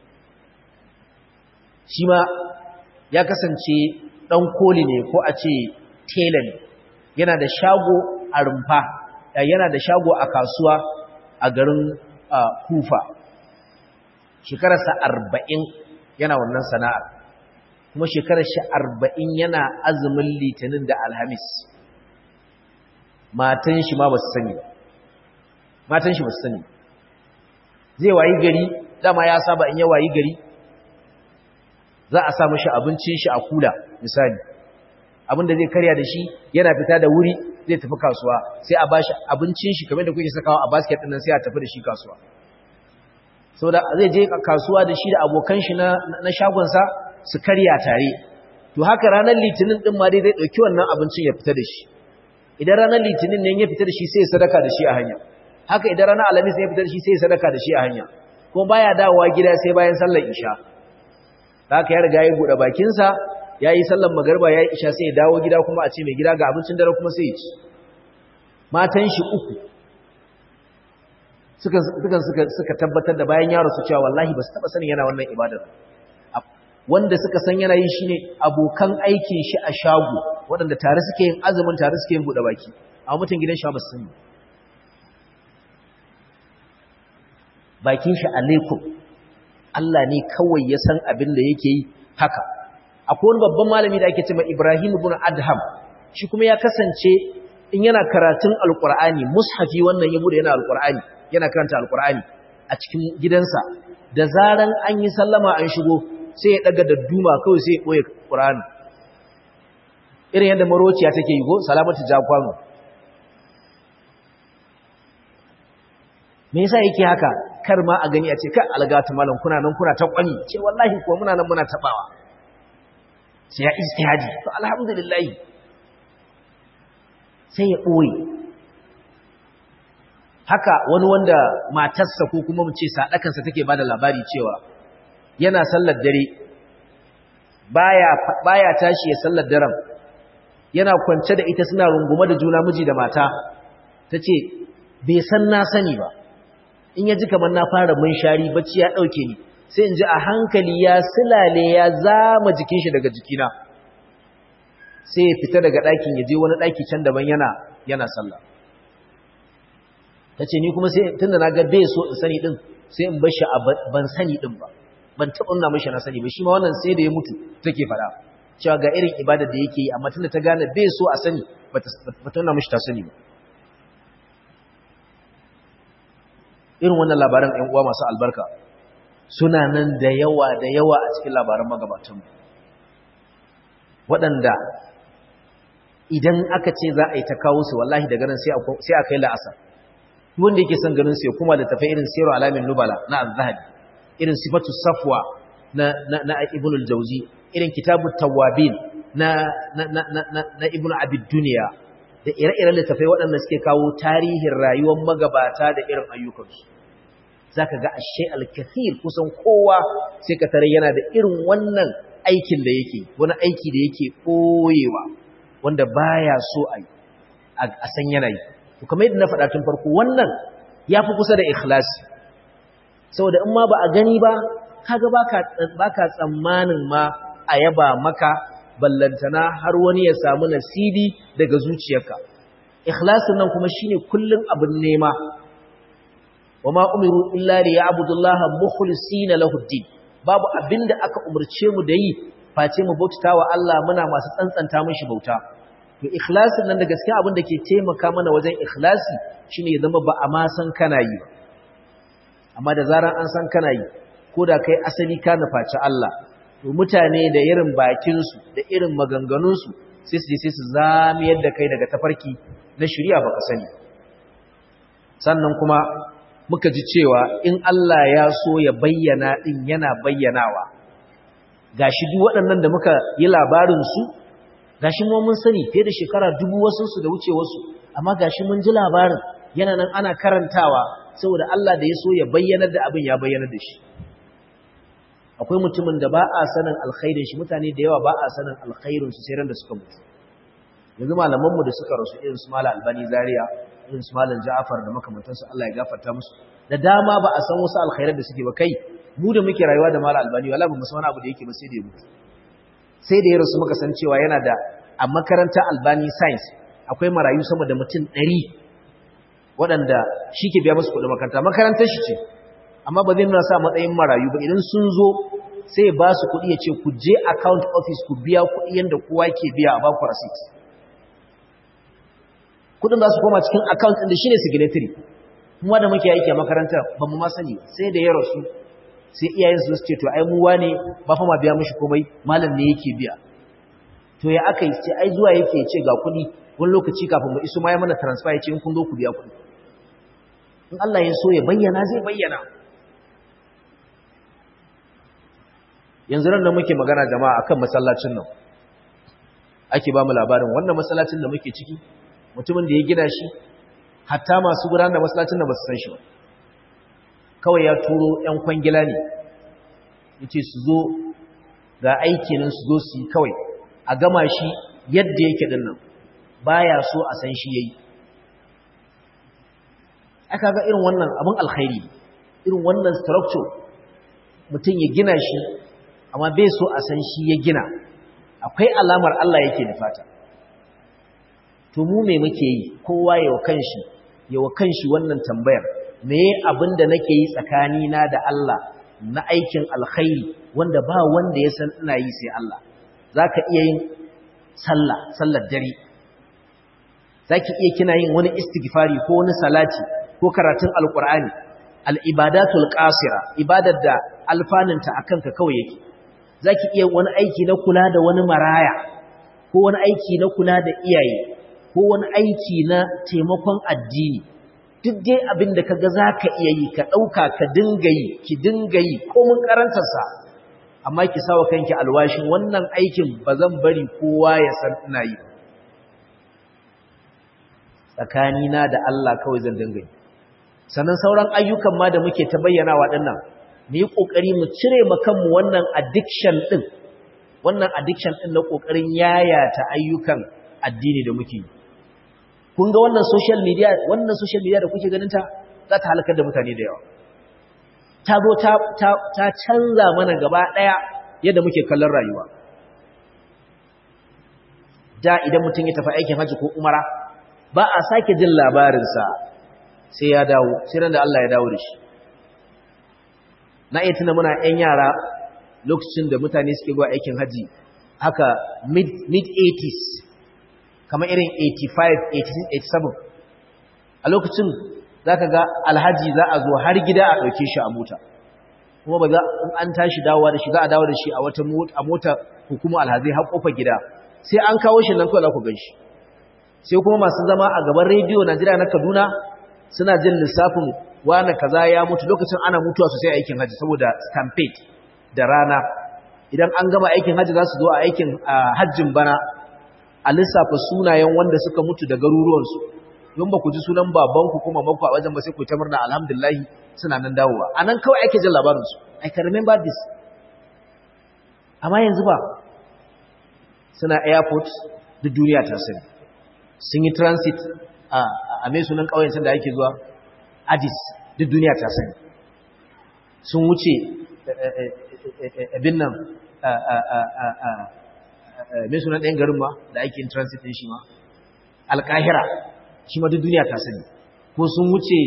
shi ma ya kasance dan koli ne ko a ce tela ne yana da shago a rumfa yana da shago a kasuwa a garin Kufa shekararsa arba'in yana wannan sana'ar kuma shekarar shi arba'in yana azumin litinin da alhamis matan shi ma ba su sani matan shi ba su sani zai wayi gari dama ya saba in ya wayi gari za a sa mashi abincin shi a kula misali abinda zai karya da shi yana fita da wuri zai tafi kasuwa sai a bashi abincin shi kamar da kuke sakawa a basket din nan sai a tafi da shi kasuwa saboda zai je kasuwa da shi da abokan shi na na shagon sa su karya tare to haka ranar litinin din ma dai zai dauki wannan abincin ya fita da shi idan ranar litinin ne ya fita da shi sai ya sadaka da shi a hanya haka idan ranar alhamis ne ya fita da shi sai ya sadaka da shi a hanya kuma baya dawowa gida sai bayan sallar isha haka ya riga ya bude bakin sa yayi sallar magriba yayi isha sai ya dawo gida kuma a ce mai gida ga abincin dare kuma sai ya ci matan shi uku suka suka suka suka tabbatar da bayan yaro su cewa wallahi ba su taba sanin yana wannan ibadar wanda suka san yana yi shine abokan aikin shi a shago waɗanda tare suke yin azumin tare suke yin bude baki amma mutum gidan shi ba su sani bakin shi alaikum Allah ne kawai ya san abin da yake yi haka akwai wani babban malami da ake cewa Ibrahim ibn Adham shi kuma ya kasance in yana karatun alqur'ani mushafi wannan ya bude yana alqur'ani yana karanta alqur'ani a cikin gidansa da zaran an yi sallama an shigo sai ya daga dadduma kawai sai ya boye qur'ani irin yadda marociya take yi go salamatu jakwano me yasa yake haka kar ma a gani a ce kai algatu malam kuna nan kuna ta kwani ce wallahi kuwa muna nan muna tabawa sai ya ijtihadi to alhamdulillah sai ya boye haka wani wanda matarsa ko kuma mu ce sadakansa take bada labari cewa yana sallar dare baya baya tashi ya sallar daren yana kwance da ita suna rungume da juna miji da mata tace bai san na sani ba in ya ji kamar na fara munshari bacci ya dauke ni sai in ji a hankali ya silale ya zama jikin shi daga jikina sai ya fita daga ɗakin ya je wani ɗaki can daban yana yana sallah tace ni kuma sai tunda naga bai so in sani din sai in bar shi ban sani din ba ban taɓa nuna mishi na sani ba shi ma wannan sai da ya mutu take fada cewa ga irin ibadar da yake yi amma tunda ta gane bai so a sani ba ta nuna mishi ta sani ba irin wannan labaran ɗan uwa masu albarka suna nan da yawa da yawa a cikin labaran magabatanmu waɗanda idan aka ce za a yi ta kawo su wallahi daga nan sai a kai la'asar wanda yake son ganin su ya kuma da tafi irin siru alamin nubala na az-zahabi irin sifatu safwa na na na ibn al-jawzi irin kitabut tawabin na na na na, na ibn abid dunya da ire-iren littafai waɗanda suke kawo tarihin rayuwar magabata da irin ayyukansu zaka ga ashe al-kathir kusan kowa sai ka tare yana da irin wannan aikin da yake wani aiki da yake koyewa wanda baya so a a san yana yi to kamar yadda na faɗa tun farko wannan yafi kusa da ikhlasi saboda in ma ba a gani ba kaga baka baka tsammanin ma a yaba maka ballantana har wani ya samu nasibi daga zuciyarka ikhlasin nan kuma shine kullun abin nema wama umiru illa liya'budullaha mukhlisina lahu-ddin babu abinda aka umurce mu da yi face mu bautawa Allah muna masu tsantsanta mishi bauta to ikhlasin nan da gaskiya abin da ke taimaka mana wajen ikhlasi shine ya zama ba a ma san kana yi amma da zaran an san kana yi ko da kai asali ka nufaci Allah to mutane da irin bakinsu da irin maganganunsu sai su je sai su zamiyar da kai daga tafarki na shari'a baka sani sannan kuma muka ji cewa in Allah ya so ya bayyana din yana bayyanawa gashi duk waɗannan da muka yi labarin su gashi mu mun sani fiye da shekara dubu wasu su da wuce wasu amma gashi mun ji labarin yana nan ana karantawa saboda Allah da ya so ya bayyana da abin ya bayyana da shi akwai mutumin da ba a sanin alkhairin shi mutane da yawa ba a sanin alkhairin su sai ran da suka mutu yanzu malaman mu da suka rasu irin su Malam Albani Zaria irin su Malam Ja'far da makamantansu Allah ya gafarta musu da dama ba a san wasu alkhairar da suke ba kai mu da muke rayuwa da Malam Albani wallahi ba mu san wani abu da yake ba sai da ya mutu sai da ya rasu muka san cewa yana da a makarantar Albani Science akwai marayu sama da mutum ɗari waɗanda shi ke biya musu kuɗin makaranta makarantar shi ce amma ba zai nuna sa matsayin marayu ba idan sun zo sai ba su kuɗi ya ce ku je account office ku biya kuɗi yadda kowa ke biya a baku receipt kuɗin za su koma cikin account ɗin da shi ne signatory kuma da muke aiki a makarantar ba mu ma sani sai da ya rasu sai iyayen su ce to ai mu wane ba fa ma biya mishi komai malam ne yake biya to ya aka yi sai ai zuwa yake ce ga kuɗi wani lokaci kafin mu iso ma ya mana transfer ya ce in kun zo ku biya kuɗi in Allah ya so ya bayyana zai bayyana yanzu ran da muke magana jama'a akan masallacin nan ake ba mu labarin wannan masallacin da muke ciki mutumin da ya gina shi hatta masu gudanar da masallacin nan ba su san shi ba kawai ya turo ƴan kwangila ne yace su zo ga aiki nan su zo su yi kawai a gama shi yadda yake din nan baya so a san shi yayi aka ga irin wannan abun alkhairi irin wannan structure mutum ya gina shi amma bai so a san shi ya gina akwai alamar Allah yake nufata to mu me muke yi kowa yawa kanshi yawa kanshi wannan tambayar meye abinda nake yi tsakani na da Allah na aikin alkhairi wanda ba wanda ya san ina yi sai Allah zaka iya yin sallah sallar dare zaki iya kina yin wani istighfari ko wani salati ko karatun alqur'ani al-ibadatul qasira ibadar da alfaninta akan ka kawai yake zaki iya wani aiki na kula da wani maraya ko wani aiki na kula da iyaye ko wani aiki na taimakon addini duk dai abin da kaga zaka iya yi ka dauka ka dinga yi ki dinga yi ko mun karantar sa amma ki sawa kanki alwashin wannan aikin bazan bari kowa ya san ina yi tsakani na da Allah kawai zan dinga yi sannan sauran ayyukan ma da muke ta bayyana waɗannan mu yi ƙoƙari mu cire kanmu wannan addiction ɗin wannan addiction ɗin na ƙoƙarin yayata ayyukan addini da muke kun ga wannan social media wannan social media da kuke ganin ta za ta halakar da mutane da yawa ta zo ta ta, ta canza mana gaba ɗaya yadda muke kallon rayuwa da idan mutum ya tafi aikin hajji ko umara ba a sake jin labarinsa sai ya dawo sai ran da Allah ya dawo da shi na iya tuna muna ‘yan yara lokacin da mutane suke zuwa aikin haji haka mid-eighties kamar irin eighty-five, eighty-six, eighty-seven a lokacin za ka ga alhaji za a zo har gida a ɗauke shi a mota kuma ba za an tashi dawowa da shi za a dawo da shi a wata mota hukumar alhazai har ƙofar gida sai an kawo shi nan kawai za ku gan shi sai kuma masu zama a gaban rediyo Najeriya na Kaduna suna jin lissafin wani kaza ya mutu lokacin ana mutuwa sosai aikin haji saboda stampede da rana idan an gama aikin haji za su zo a aikin hajjin bana a lissafa sunayen wanda suka mutu da garuruwansu don ba ku ji sunan babanku kuma mamanku a wajen ba sai ku ta murna alhamdulillah suna nan dawowa a nan kawai ake jin labarinsu I can remember this amma yanzu ba suna airport da duniya ta sani sun yi transit a mai sunan ƙauyen da ake zuwa Addis duk duniya ta sani sun wuce abin nan mai sunan ɗayan garin ma da ake yin transit ɗin shi ma Alƙahira shi ma duk duniya ta sani ko sun wuce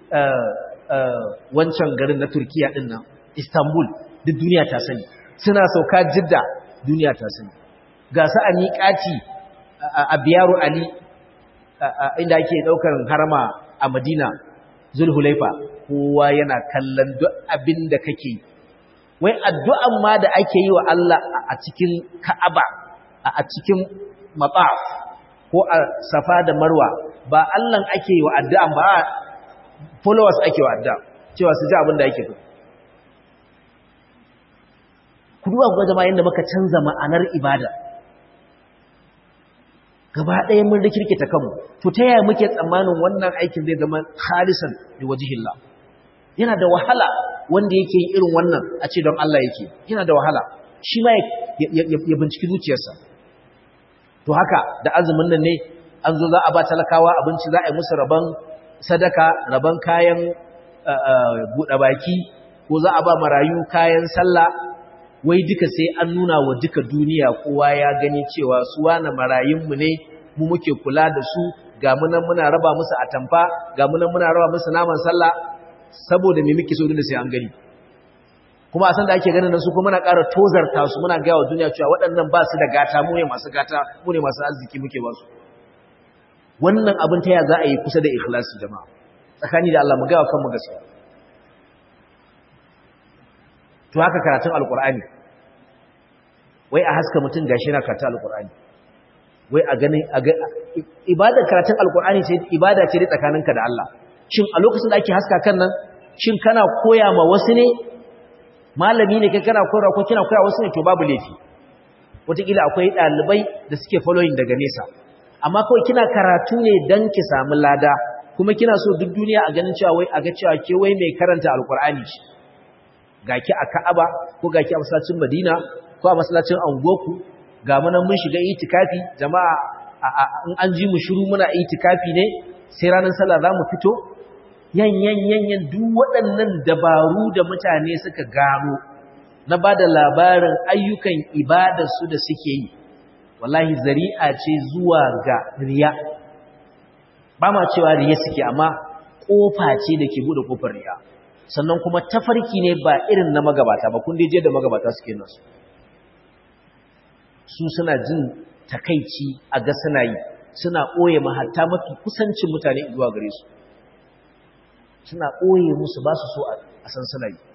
wancan garin na Turkiya ɗin nan Istanbul duk duniya ta sani suna sauka Jidda duniya ta sani ga su a miƙaci a Biyaru Ali inda ake ɗaukar harama a Madina Zulhulaifa kowa yana kallon duk abin da kake yi wai addu'an ma da ake yi wa Allah a cikin Ka'aba a cikin mataf ko a Safa da Marwa ba Allah ake yi wa addu'an ba followers ake wa adda cewa su ji abin da yake faɗi. Ku duba ku ga jama'a yanda muka canza ma'anar ibada gaba ɗaya mun rikirkita kanmu. To ta yaya muke tsammanin wannan aikin zai zama khalisan li wajhillah? Yana da wahala wanda yake yin irin wannan a ce don Allah yake, yana da wahala shi ma ya binciki zuciyarsa. To haka da azumin nan ne an zo za a ba talakawa abinci, za a yi musu rabon sadaka, rabon kayan buɗe baki, ko za a ba marayu kayan sallah, wai duka sai an nuna wa duka duniya kowa ya gani cewa su wane marayunmu ne, mu muke kula da su, ga munan muna raba musu atamfa, ga munan muna raba musu naman sallah, saboda me muke so dole sai an gani. Kuma a san da ake ganin nan su kuma muna ƙara tozarta su, muna gaya wa duniya cewa waɗannan ba su da gata, mu ne masu gata, mu ne masu arziki muke ba su. Wannan abin ta ya za a yi kusa da ikhlasi jama'a, tsakani da Allah mu gaya wa kanmu gaskiya. To haka karatun alkur'ani, wai a haska mutum gashi yana karatun alkur'ani, wai a ganin ibadar karatun alkur'ani ce ibada ce dai tsakaninka da Allah. Shin a lokacin da ake haska kan nan, shin kana koya ma wasu ne, malami ne kai kana koyarwa ko kina koya wasu ne, to babu laifi. Wataƙila akwai ɗalibai da suke following daga nesa, amma kawai kina karatu ne don ki samu lada, kuma kina so duk duniya a ganin cewa wai a ga cewa ke wai mai karanta alkur'ani ce. Ga ki a Ka'aba, ko ga ki a masallacin Madina, ko a masallacin Angoku, ga mu nan mun shiga itikafi, jama'a in an ji mu shiru muna itikafi ne, sai ranar sallah za mu fito. Yan yan yan yan duk waɗannan dabaru da mutane suka gano na ba da labarin ayyukan ibadarsu da suke yi, wallahi zari'a ce zuwa ga riya. Ba ma cewa riya suke, amma ƙofa ce da ke buɗe ƙofar riya. Sannan kuma tafarki ne ba irin na magabata ba, kun je da magabata suke nasu. Su suna jin takaici a ga suna yi, suna ɓoye mahatta mafi kusancin mutane zuwa gare su. Suna ɓoye musu ba su so a san suna yi.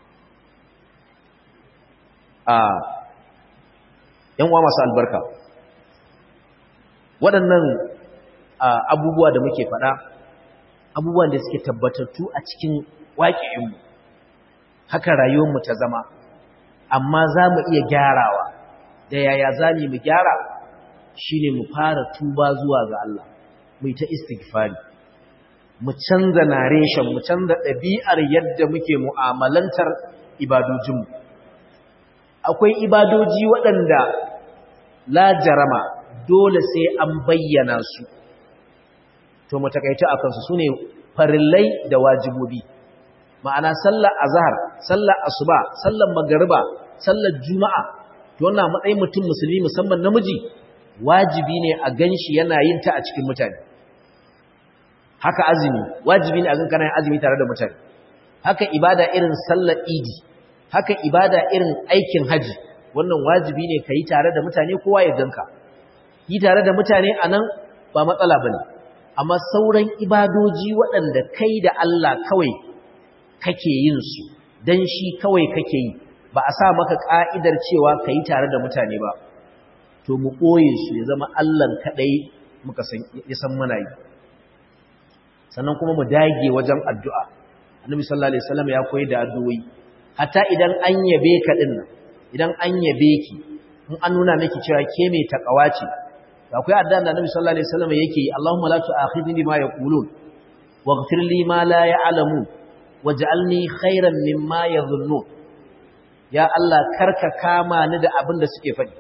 A ‘yan'uwa masu albarka, waɗannan abubuwa da muke faɗa, abubuwan da suke tabbatattu a cikin waƙi'inmu, haka rayuwarmu ta zama, amma za mu iya gyarawa. Da yaya za mu gyara? Shi ne mu fara tuba zuwa ga Allah, mu yi ta istighfari, mu canza narration, mu canza ɗabi'ar yadda muke mu'amalantar ibadojinmu. Akwai ibadoji waɗanda la jarama dole sai an bayyana su, to mu takaita a kansu, su ne farillai da wajibobi. Ma'ana sallar azhar, sallar asuba, sallar magariba, sallar juma'a, to wannan matsayin mutum musulmi musamman namiji wajibi ne a ganshi yana yin ta a cikin mutane. Haka azumi, wajibi ne a ganka kana yin azumi tare da mutane. Haka ibada irin sallar idi, haka ibada irin aikin haji, wannan wajibi ne ka yi tare da mutane, kowa ya ganka. Yi tare da mutane anan ba matsala bane, amma sauran ibadoji waɗanda kai da Allah kawai kake yin su, dan shi kawai kake yi, ba a sa maka ka'idar cewa ka yi tare da mutane ba, to mu ɓoye su ya zama Allahn kaɗai muka san ya san muna yi. Sannan kuma mu dage wajen addu'a. Annabi sallallahu alaihi wasallam ya koyi da addu'o'i, hatta idan an yabe ka din nan, idan an yabe ki, in an nuna miki cewa ke mai takawa ce, akwai addu'a da Annabi sallallahu alaihi wasallam yake yi, Allahumma la tu'akhidni bima yaqulun waghfir li ma la ya'lamun waj'alni khairan mimma yadhunnun. Ya Allah, karka kama ni da abin da suke faɗi.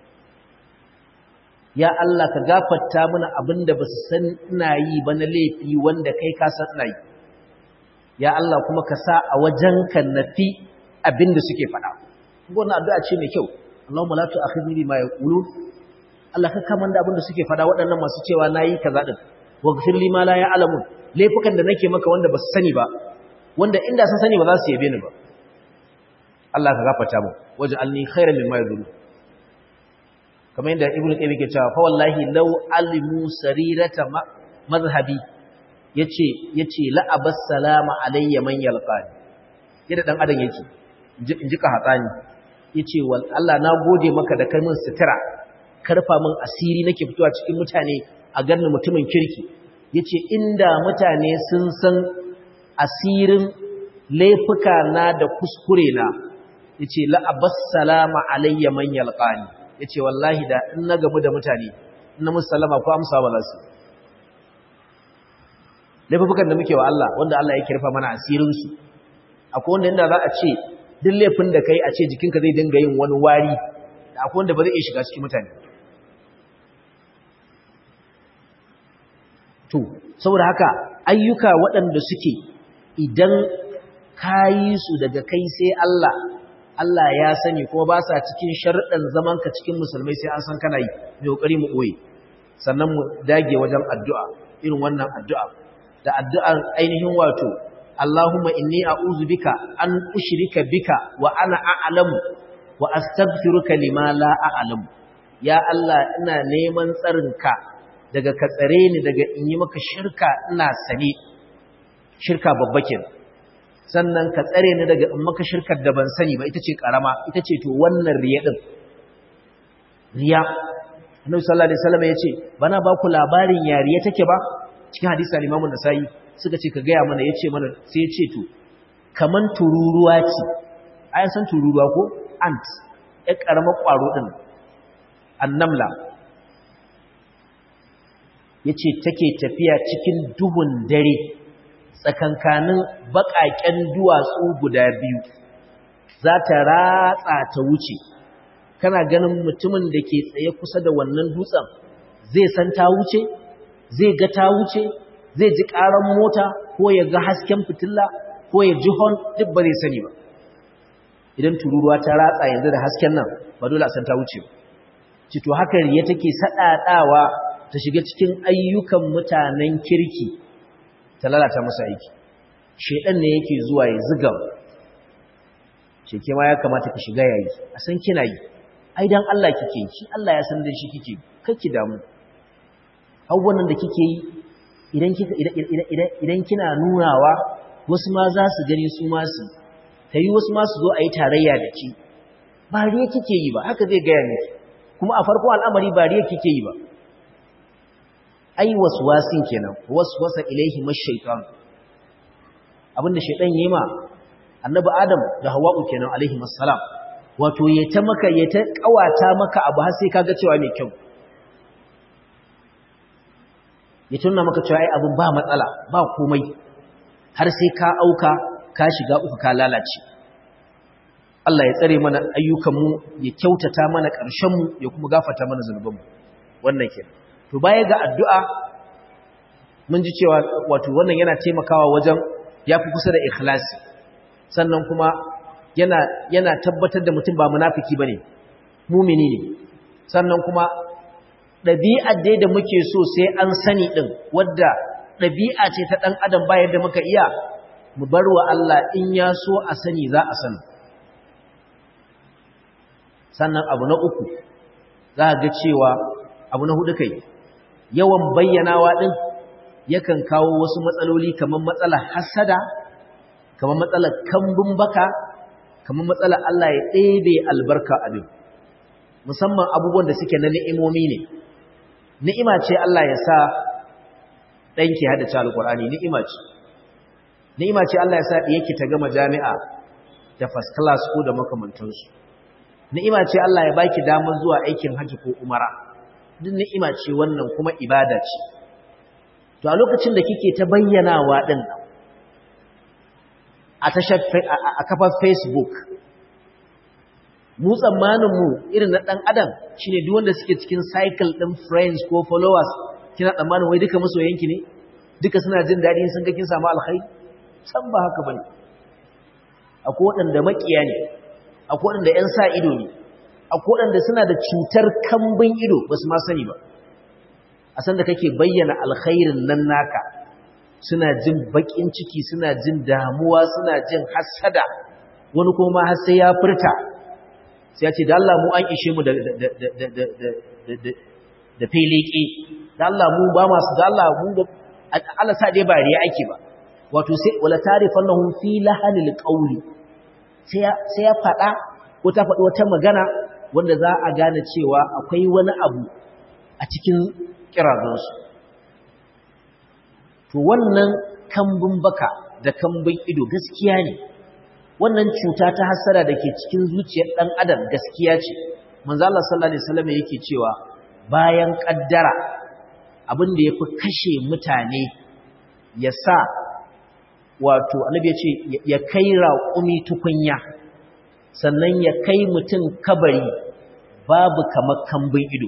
Ya Allah, ka gafarta mana abin da basu san ina yi ba na laifi wanda kai ka san ina yi. Ya Allah, kuma ka sa a wajenka nafi abin da suke faɗa. Wannan addu'a ce mai kyau. Allahumma la tu'akhidni bima yaqulun. Allah, ka kama da abin da suke faɗa waɗannan masu cewa nayi kaza din. Waghfir li ma la ya'lamun. Laifukan da nake maka wanda basu sani ba, wanda inda sun sani ba za su yabe ni ba. Allah ka gafarta mu, waj'alni khairan mimma yadhunun. Kamar yadda Ibn Qayyim yake cewa fa wallahi law alimu sarirata mazhabi, yace yace la abas salama alayya man yalqani. Yadda dan adam yake inji ka hatsani, yace wal Allah na gode maka da kai min sutura, karfa min asiri nake fitowa cikin mutane a ganni mutumin kirki. Yace inda mutane sun san asirin laifuka na da kuskure na yace la abassalama alayya man yalqani yace wallahi da in na gamu da mutane in na musallama ko amsa ba za su laifukan da muke wa Allah wanda Allah ya kirfa mana asirin su akwai wanda inda za a ce duk laifin da kai a ce jikinka zai dinga yin wani wari da akwai wanda ba zai iya shiga cikin mutane to saboda haka ayyuka waɗanda suke idan kayi su daga kai sai Allah Allah ya sani kuma ba sa cikin sharuɗan zamanka cikin musulmai sai an san kana yi mai kokari mu koyi sannan mu dage wajen addu'a irin wannan addu'a da addu'ar ainihin wato Allahumma inni a'udhu bika an ushrika bika wa ana a'lamu wa astaghfiruka lima la a'lamu ya Allah ina neman tsarinka daga ka tsare ni daga in yi maka shirka ina sani shirka babba kenan sannan ka tsare ni daga in maka shirkar da ban sani ba ita ce karama ita ce to wannan riya din riya Annabi sallallahu alaihi wasallam yace bana ba ku labarin yariya take ba cikin hadisi al-Imam an-Nasa'i suka ce ka gaya mana yace mana sai yace to kaman tururuwa ce ayan san tururuwa ko ant ya karamar kwaro din annamla yace take tafiya cikin duhun dare tsakankanin baƙaƙen duwatsu guda biyu za ta ratsa ta wuce kana ganin mutumin da ke tsaye kusa da wannan dutsen zai san ta wuce zai ga ta wuce zai ji ƙaran mota ko ya ga hasken fitilla ko ya ji hon duk ba zai sani ba idan tururuwa ta ratsa yanzu da hasken nan ba dole a san ta wuce ba cito haka riya take saɗaɗawa ta shiga cikin ayyukan mutanen kirki ta lalata masa aiki shedan ne yake zuwa ya ziga ce ke ma ya kamata ki shiga yayi a san kina yi ai dan Allah kike yi shi Allah ya san dan shi kike kake damu abubuwan da kike yi idan kika idan idan kina nunawa wasu ma za su gani su ma su tayi wasu ma su zo ayi tarayya da ki ba riya kike yi ba haka zai ga ya miki kuma a farko al'amari ba riya kike yi ba ai waswasin kenan waswasa ilaihi mashaitan abinda shaytan yayi ma annabi adam da hawa'u kenan alaihi assalam wato ya ta maka ya ta kawata maka abu har sai kaga cewa mai kyau ya tunna maka cewa ai abun ba matsala ba komai har sai ka auka ka shiga uku ka lalace Allah ya tsare mana ayyukanmu ya kyautata mana ƙarshenmu ya kuma gafarta mana zunubanmu wannan kenan to baya ga addu'a mun ji cewa wato wannan yana taimakawa wajen yafi kusa da ikhlasi sannan kuma yana yana tabbatar da mutum ba munafiki bane mumini ne sannan kuma dabi'ar dai da muke so sai an sani din wadda dabi'a ce ta dan adam ba yadda muka iya mu barwa Allah in ya so a sani za a sani sannan abu na uku za ga cewa abu na hudu kai yawan bayyanawa din yakan kawo wasu matsaloli kamar matsalar hasada kamar matsalar kambun baka kamar matsalar Allah ya ɗebe albarka abin musamman abubuwan da suke na ni'imomi ne ni'ima ce Allah ya sa ɗanki haddace alƙur'ani ni'ima ce ni'ima ce Allah ya sa ɗiyarki ta gama jami'a da first class ko da makamantansu ni'ima ce Allah ya baki damar zuwa aikin hajji ko umara duk ni'ima ce wannan kuma ibada ce to a lokacin da kike ta bayyanawa din a tashar a kafar Facebook mu tsammanin mu irin na dan adam shine duk wanda suke cikin cycle din friends ko followers kina tsammanin wai duka masoyanki ne duka suna jin dadi sun ga kin samu alkhairi san ba haka bane akwai wadanda makiya ne akwai wadanda ƴan sa ido ne akwai wadanda suna da cutar kambun ido basu ma sani ba a san da kake bayyana alkhairin nan naka suna jin bakin ciki suna jin damuwa suna jin hasada wani kuma har sai ya furta sai ya ce da Allah mu an ishe mu da da da da da da feleke da Allah mu ba masu da Allah mu Allah sa dai ba riya ake ba wato sai wala tarifannahum fi lahanil qawli sai sai ya fada ko ta faɗi wata magana wanda za a gane cewa akwai wani abu a cikin kirazansu to wannan kambun baka da kambin ido gaskiya ne wannan cuta ta hasada dake cikin zuciyar dan adam gaskiya ce manzo Allah sallallahu alaihi wasallam yake cewa bayan kaddara abin da yafi kashe mutane ya sa wato annabi ya ce ya kai raƙumi tukunya sannan ya kai mutum kabari babu kamar kambin ido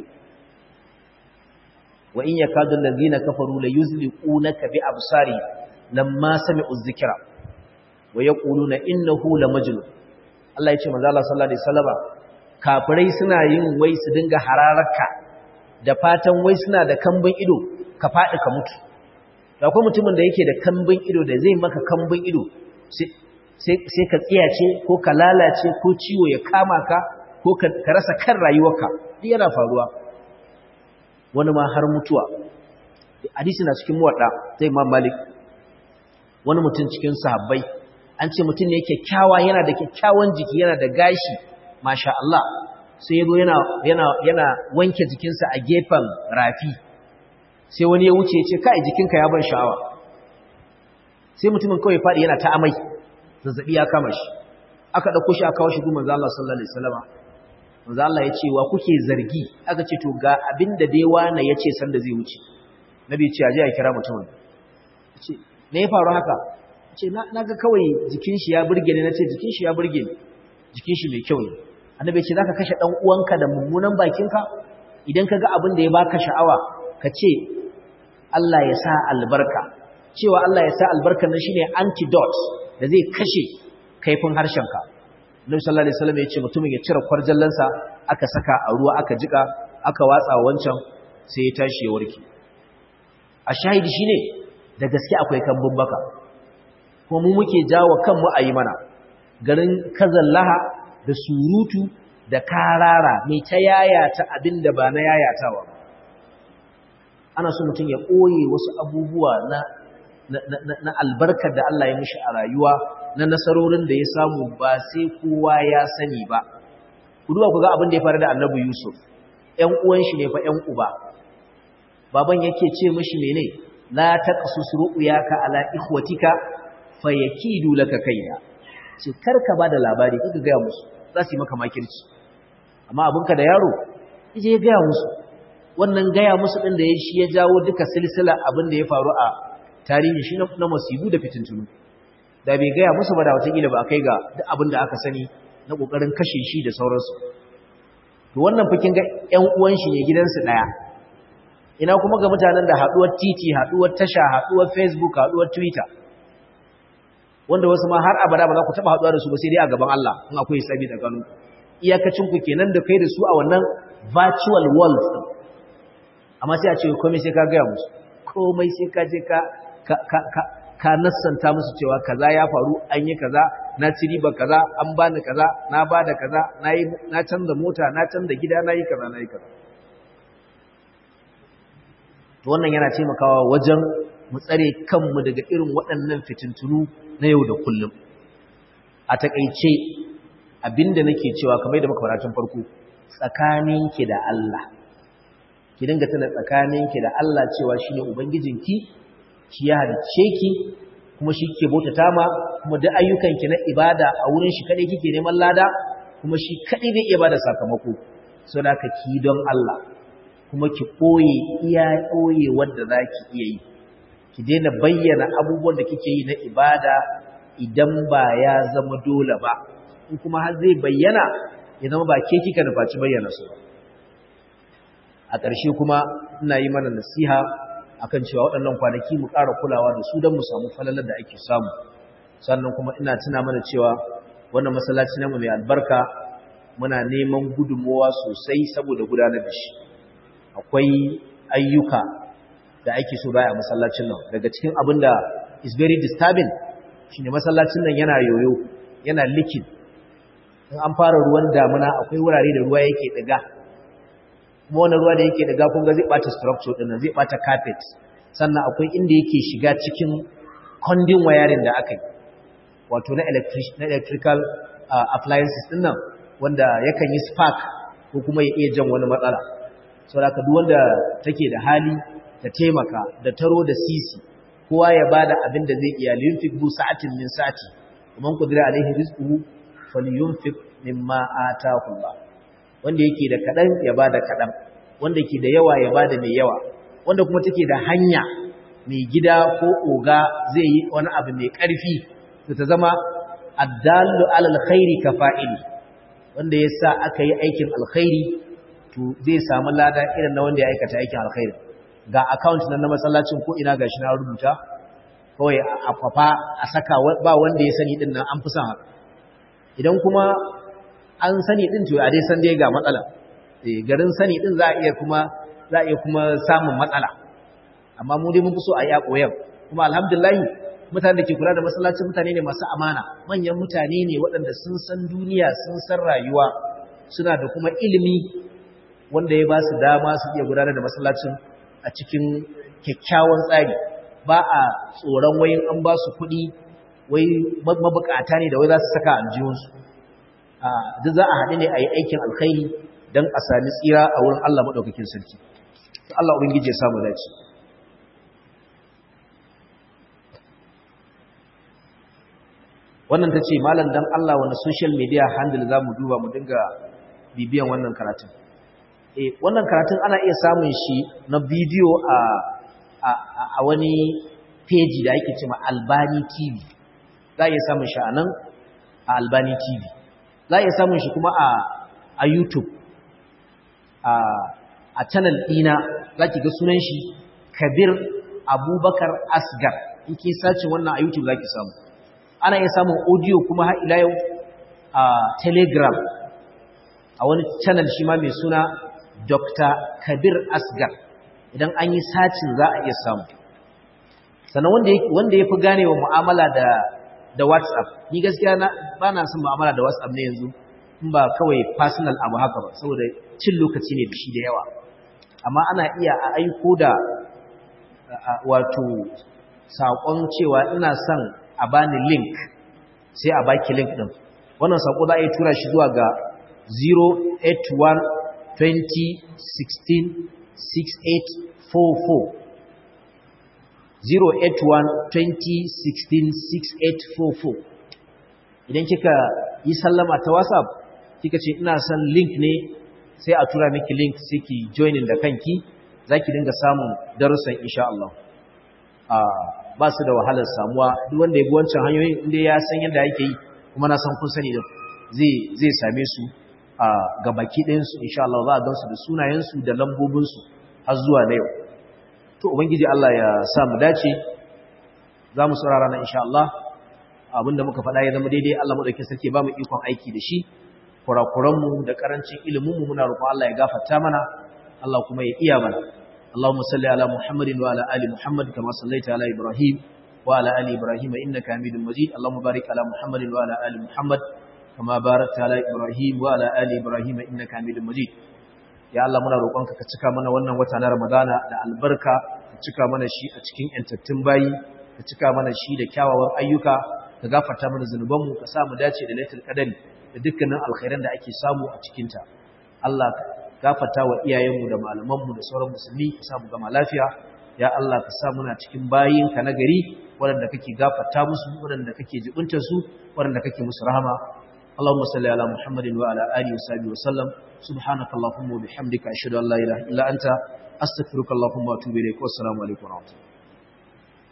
wa in yakadu allazina kafaru la yuzliqunaka bi absari lamma sami'u dhikra wa yaquluna innahu lamajnun Allah ya ce manzo Allah sallallahu alaihi wasallam kafirai suna yin wai su dinga hararaka da fatan wai suna da kambin ido ka fadi ka mutu da akwai mutumin da yake da kambin ido da zai maka kambin ido sai sai ka tsiyace ko ka lalace ko ciwo ya kama ka ko ka rasa kan rayuwarka duk yana faruwa wani ma har mutuwa hadisi na cikin muwadda sai Imam Malik wani mutum cikin sahabbai an ce mutum ne kyakkyawa yana da kyakkyawan jiki yana da gashi masha Allah sai yazo yana yana yana wanke jikinsa a gefen rafi sai wani ya wuce ya ce kai jikinka ya ban sha'awa sai mutumin kawai fadi yana ta amai zazzabi ya kama shi aka dauko shi aka kawo shi ga manzo Allah sallallahu alaihi wasallam manzo Allah ya ce wa kuke zargi aka ce to ga abinda dai wani ya ce sanda zai wuce nabi ce aje ya kira mutumin ce me ya faru haka ce na ga kawai jikin shi ya burge ni nace jikin shi ya burge ni jikin shi mai kyau ne annabi ya ce zaka kashe dan uwanka da mummunan bakinka idan kaga abin da ya baka sha'awa ka ce Allah ya sa albarka cewa Allah ya sa albarka nan shine antidote da zai kashe kaifin harshenka Nabi sallallahu alaihi wasallam ya ce mutumin ya cire kwarjallansa aka saka a ruwa aka jika aka watsa wancan sai ya tashi ya warke a shahidi shine da gaske akwai kambun baka kuma mu muke jawo kanmu ayi mana garin kazallaha da surutu da karara mai ta yayata abinda ba na yayatawa ana so mutum ya koye wasu abubuwa na na, na, na albarkar da Allah ya mishi a rayuwa na nasarorin da ya samu ba sai kowa ya sani ba ku duba ku ga abin da ya faru da Annabi Yusuf ƴan uwan shi ne fa ƴan uba baban yake ce mishi mene la taqsus ru'yaka ala ikhwatika fayakidu laka kaida ce karka bada labari kika ga musu za su yi maka makirci amma abinka da yaro je ya ga musu wannan gaya musu din da ya shi ya jawo duka silsila abin da ya faru a tarihi shi na masibu da fitintunu da bai gaya musu ba da watakila ba a kai ga duk abin da aka sani na ƙoƙarin kashe shi da sauransu to wannan fikin ga ƴan uwan shi ne gidansu ɗaya ina kuma ga mutanen da haɗuwar titi haɗuwar tasha haɗuwar facebook haɗuwar twitter wanda wasu ma har abada ba za ku taɓa haɗuwa da su ba sai dai a gaban Allah in akwai hisabi da gano iyakacin ku kenan da kai da su a wannan virtual world amma sai a ce komai sai ka gaya musu komai sai ka je ka ka ka ka nassanta musu cewa kaza ya faru an yi kaza na ci riba kaza an bani kaza na bada kaza na yi na canza mota na canza gida na yi kaza na yi kaza to wannan yana taimakawa wajen mu tsare kanmu daga irin waɗannan fitintunu na yau da kullum a takeice abinda nake cewa kamar da muka faratun farko tsakaninki da Allah ki dinga tana tsakaninki da Allah cewa shine ubangijinki shi ya halice ki kuma shi ke bautata ma kuma duk ayyukanki na ibada a wurin shi kadai kike neman lada kuma shi kadai zai iya bada sakamako saboda ka ki don Allah kuma ki koye iya koye wanda zaki iya yi ki daina bayyana abubuwan da kike yi na ibada idan ba ya zama dole ba in kuma har zai bayyana ya zama ba ke kika nufaci bayyana su ba a ƙarshe kuma ina yi mana nasiha akan cewa waɗannan kwanaki mu ƙara kulawa da su don mu samu falalar da ake samu sannan kuma ina tuna mana cewa wannan masallaci namu mai albarka muna neman gudunmowa sosai saboda gudanar da shi akwai ayyuka da ake so baya a masallacin nan daga cikin abin da is very disturbing shine masallacin nan yana yoyo yana likin in an fara ruwan damuna akwai wurare da ruwa yake diga kuma wannan ruwa da yake daga kun ga zai bata structure din nan zai bata carpet sannan akwai inda yake shiga cikin conding wiring da aka yi wato na electric na electrical uh, appliances din nan wanda yakan yi spark ko kuma ya iya jan wani matsala saboda duk wanda take da hali ta taimaka da taro da sisi kowa ya bada abin da zai iya yunfiq bu sa'atin min sa'ati man qadira alaihi rizquhu falyunfiq mimma ataahu Allah wanda yake da kadan ya bada kadan wanda yake da yawa ya bada mai yawa wanda kuma take da hanya mai gida ko oga zai yi wani abu mai karfi to ta zama addallu alal khairi kafa'ili wanda yasa aka yi aikin alkhairi to zai samu lada irin na wanda ya aikata aikin alkhairi ga account nan na masallacin ko ina gashi na rubuta kawai a kwafa a saka ba wanda ya sani din nan an fi son haka idan kuma an sani din to a dai san dai ga matsala eh garin sani din za a iya kuma za a iya kuma samun matsala amma mu dai mun fi so a yi a koyar kuma alhamdulillah mutane da ke kula da masallacin mutane ne masu amana manyan mutane ne waɗanda sun san duniya sun san rayuwa suna da kuma ilimi wanda ya ba su dama su iya gudanar da masallacin a cikin kyakkyawan tsari ba a tsoron wayin an ba su kuɗi wai mabukata ne da wai za su saka aljihunsu duk za a haɗu ne a yi aikin alkhairi don a sami tsira a wurin Allah maɗaukakin sarki Allah ubangiji ya samu dace wannan ta ce malam dan Allah wani social media handle za mu duba mu dinga bibiyan wannan karatun eh wannan karatun ana iya samun shi na bidiyo a a, a wani page da ake cewa Albani T V za a iya samun shi a nan a Albani T V za a iya samun shi kuma a a YouTube a a channel ɗina za ki ga sunan shi Kabir Abubakar Asgar in ki sace wannan a YouTube za ki samu ana iya samun audio kuma har ila yau a Telegram a wani channel shi ma mai suna Doctor Kabir Asgar idan an yi sacin za a iya samu sannan wanda wanda yafi ganewa mu'amala da da WhatsApp ni gaskiya na bana son mu'amala da WhatsApp ne yanzu in ba kawai personal abu haka ba saboda cin lokaci ne da shi da yawa amma ana iya a aiko da wato sakon cewa ina son a bani link sai a baki link din wannan sako za a yi tura shi zuwa ga zero eight one twenty sixteen sixty-eight forty-four zero eight one twenty sixteen sixty-eight forty-four idan kika yi sallama ta WhatsApp kika ce ina son link ne sai a tura miki link sai ki joinin da kanki zaki dinga samun darussan insha Allah ba su da wahalar samuwa duk wanda ya bi wancan hanyoyin inda ya san yadda yake yi kuma na san kun sani da zai zai same su a gabaki ɗayan su insha Allah za a gan su da sunayen su da lambobin su har zuwa na yau to ubangiji Allah ya sa mu dace za mu saurara na insha Allah abinda muka faɗa ya zama daidai Allah madaukakin sarki ba mu ikon aiki da shi kurakuran mu da karancin ilimin mu muna roƙon Allah ya gafarta mana Allah kuma ya iya mana اللهم صل على محمد وعلى آل محمد كما صليت على إبراهيم وعلى آل إبراهيم إنك حميد مجيد اللهم بارك على محمد وعلى آل محمد كما باركت على إبراهيم وعلى آل إبراهيم إنك حميد مجيد يا الله muna roƙonka ka cika mana wannan wata na Ramadana da albarka ka cika mana shi a cikin entattun bayi ka cika mana shi da kyawawan ayyuka ka gafarta mana zanubanmu ka sa mu dace da lailatul qadari da dukkanin alkhairan da ake samu a cikin ta Allah gafarta wa iyayenmu da malamanmu da sauran musulmi ka samu gama lafiya ya Allah ka sa muna cikin bayinka na gari waɗanda kake gafarta musu waɗanda kake jibunta su waɗanda kake musu rahama Allahumma salli ala Muhammadin wa ala alihi wa sahbihi wa sallam subhanakallahumma wa bihamdika ashhadu an la ilaha illa anta astaghfiruka wa atubu ilaik wa assalamu alaikum wa rahmatullahi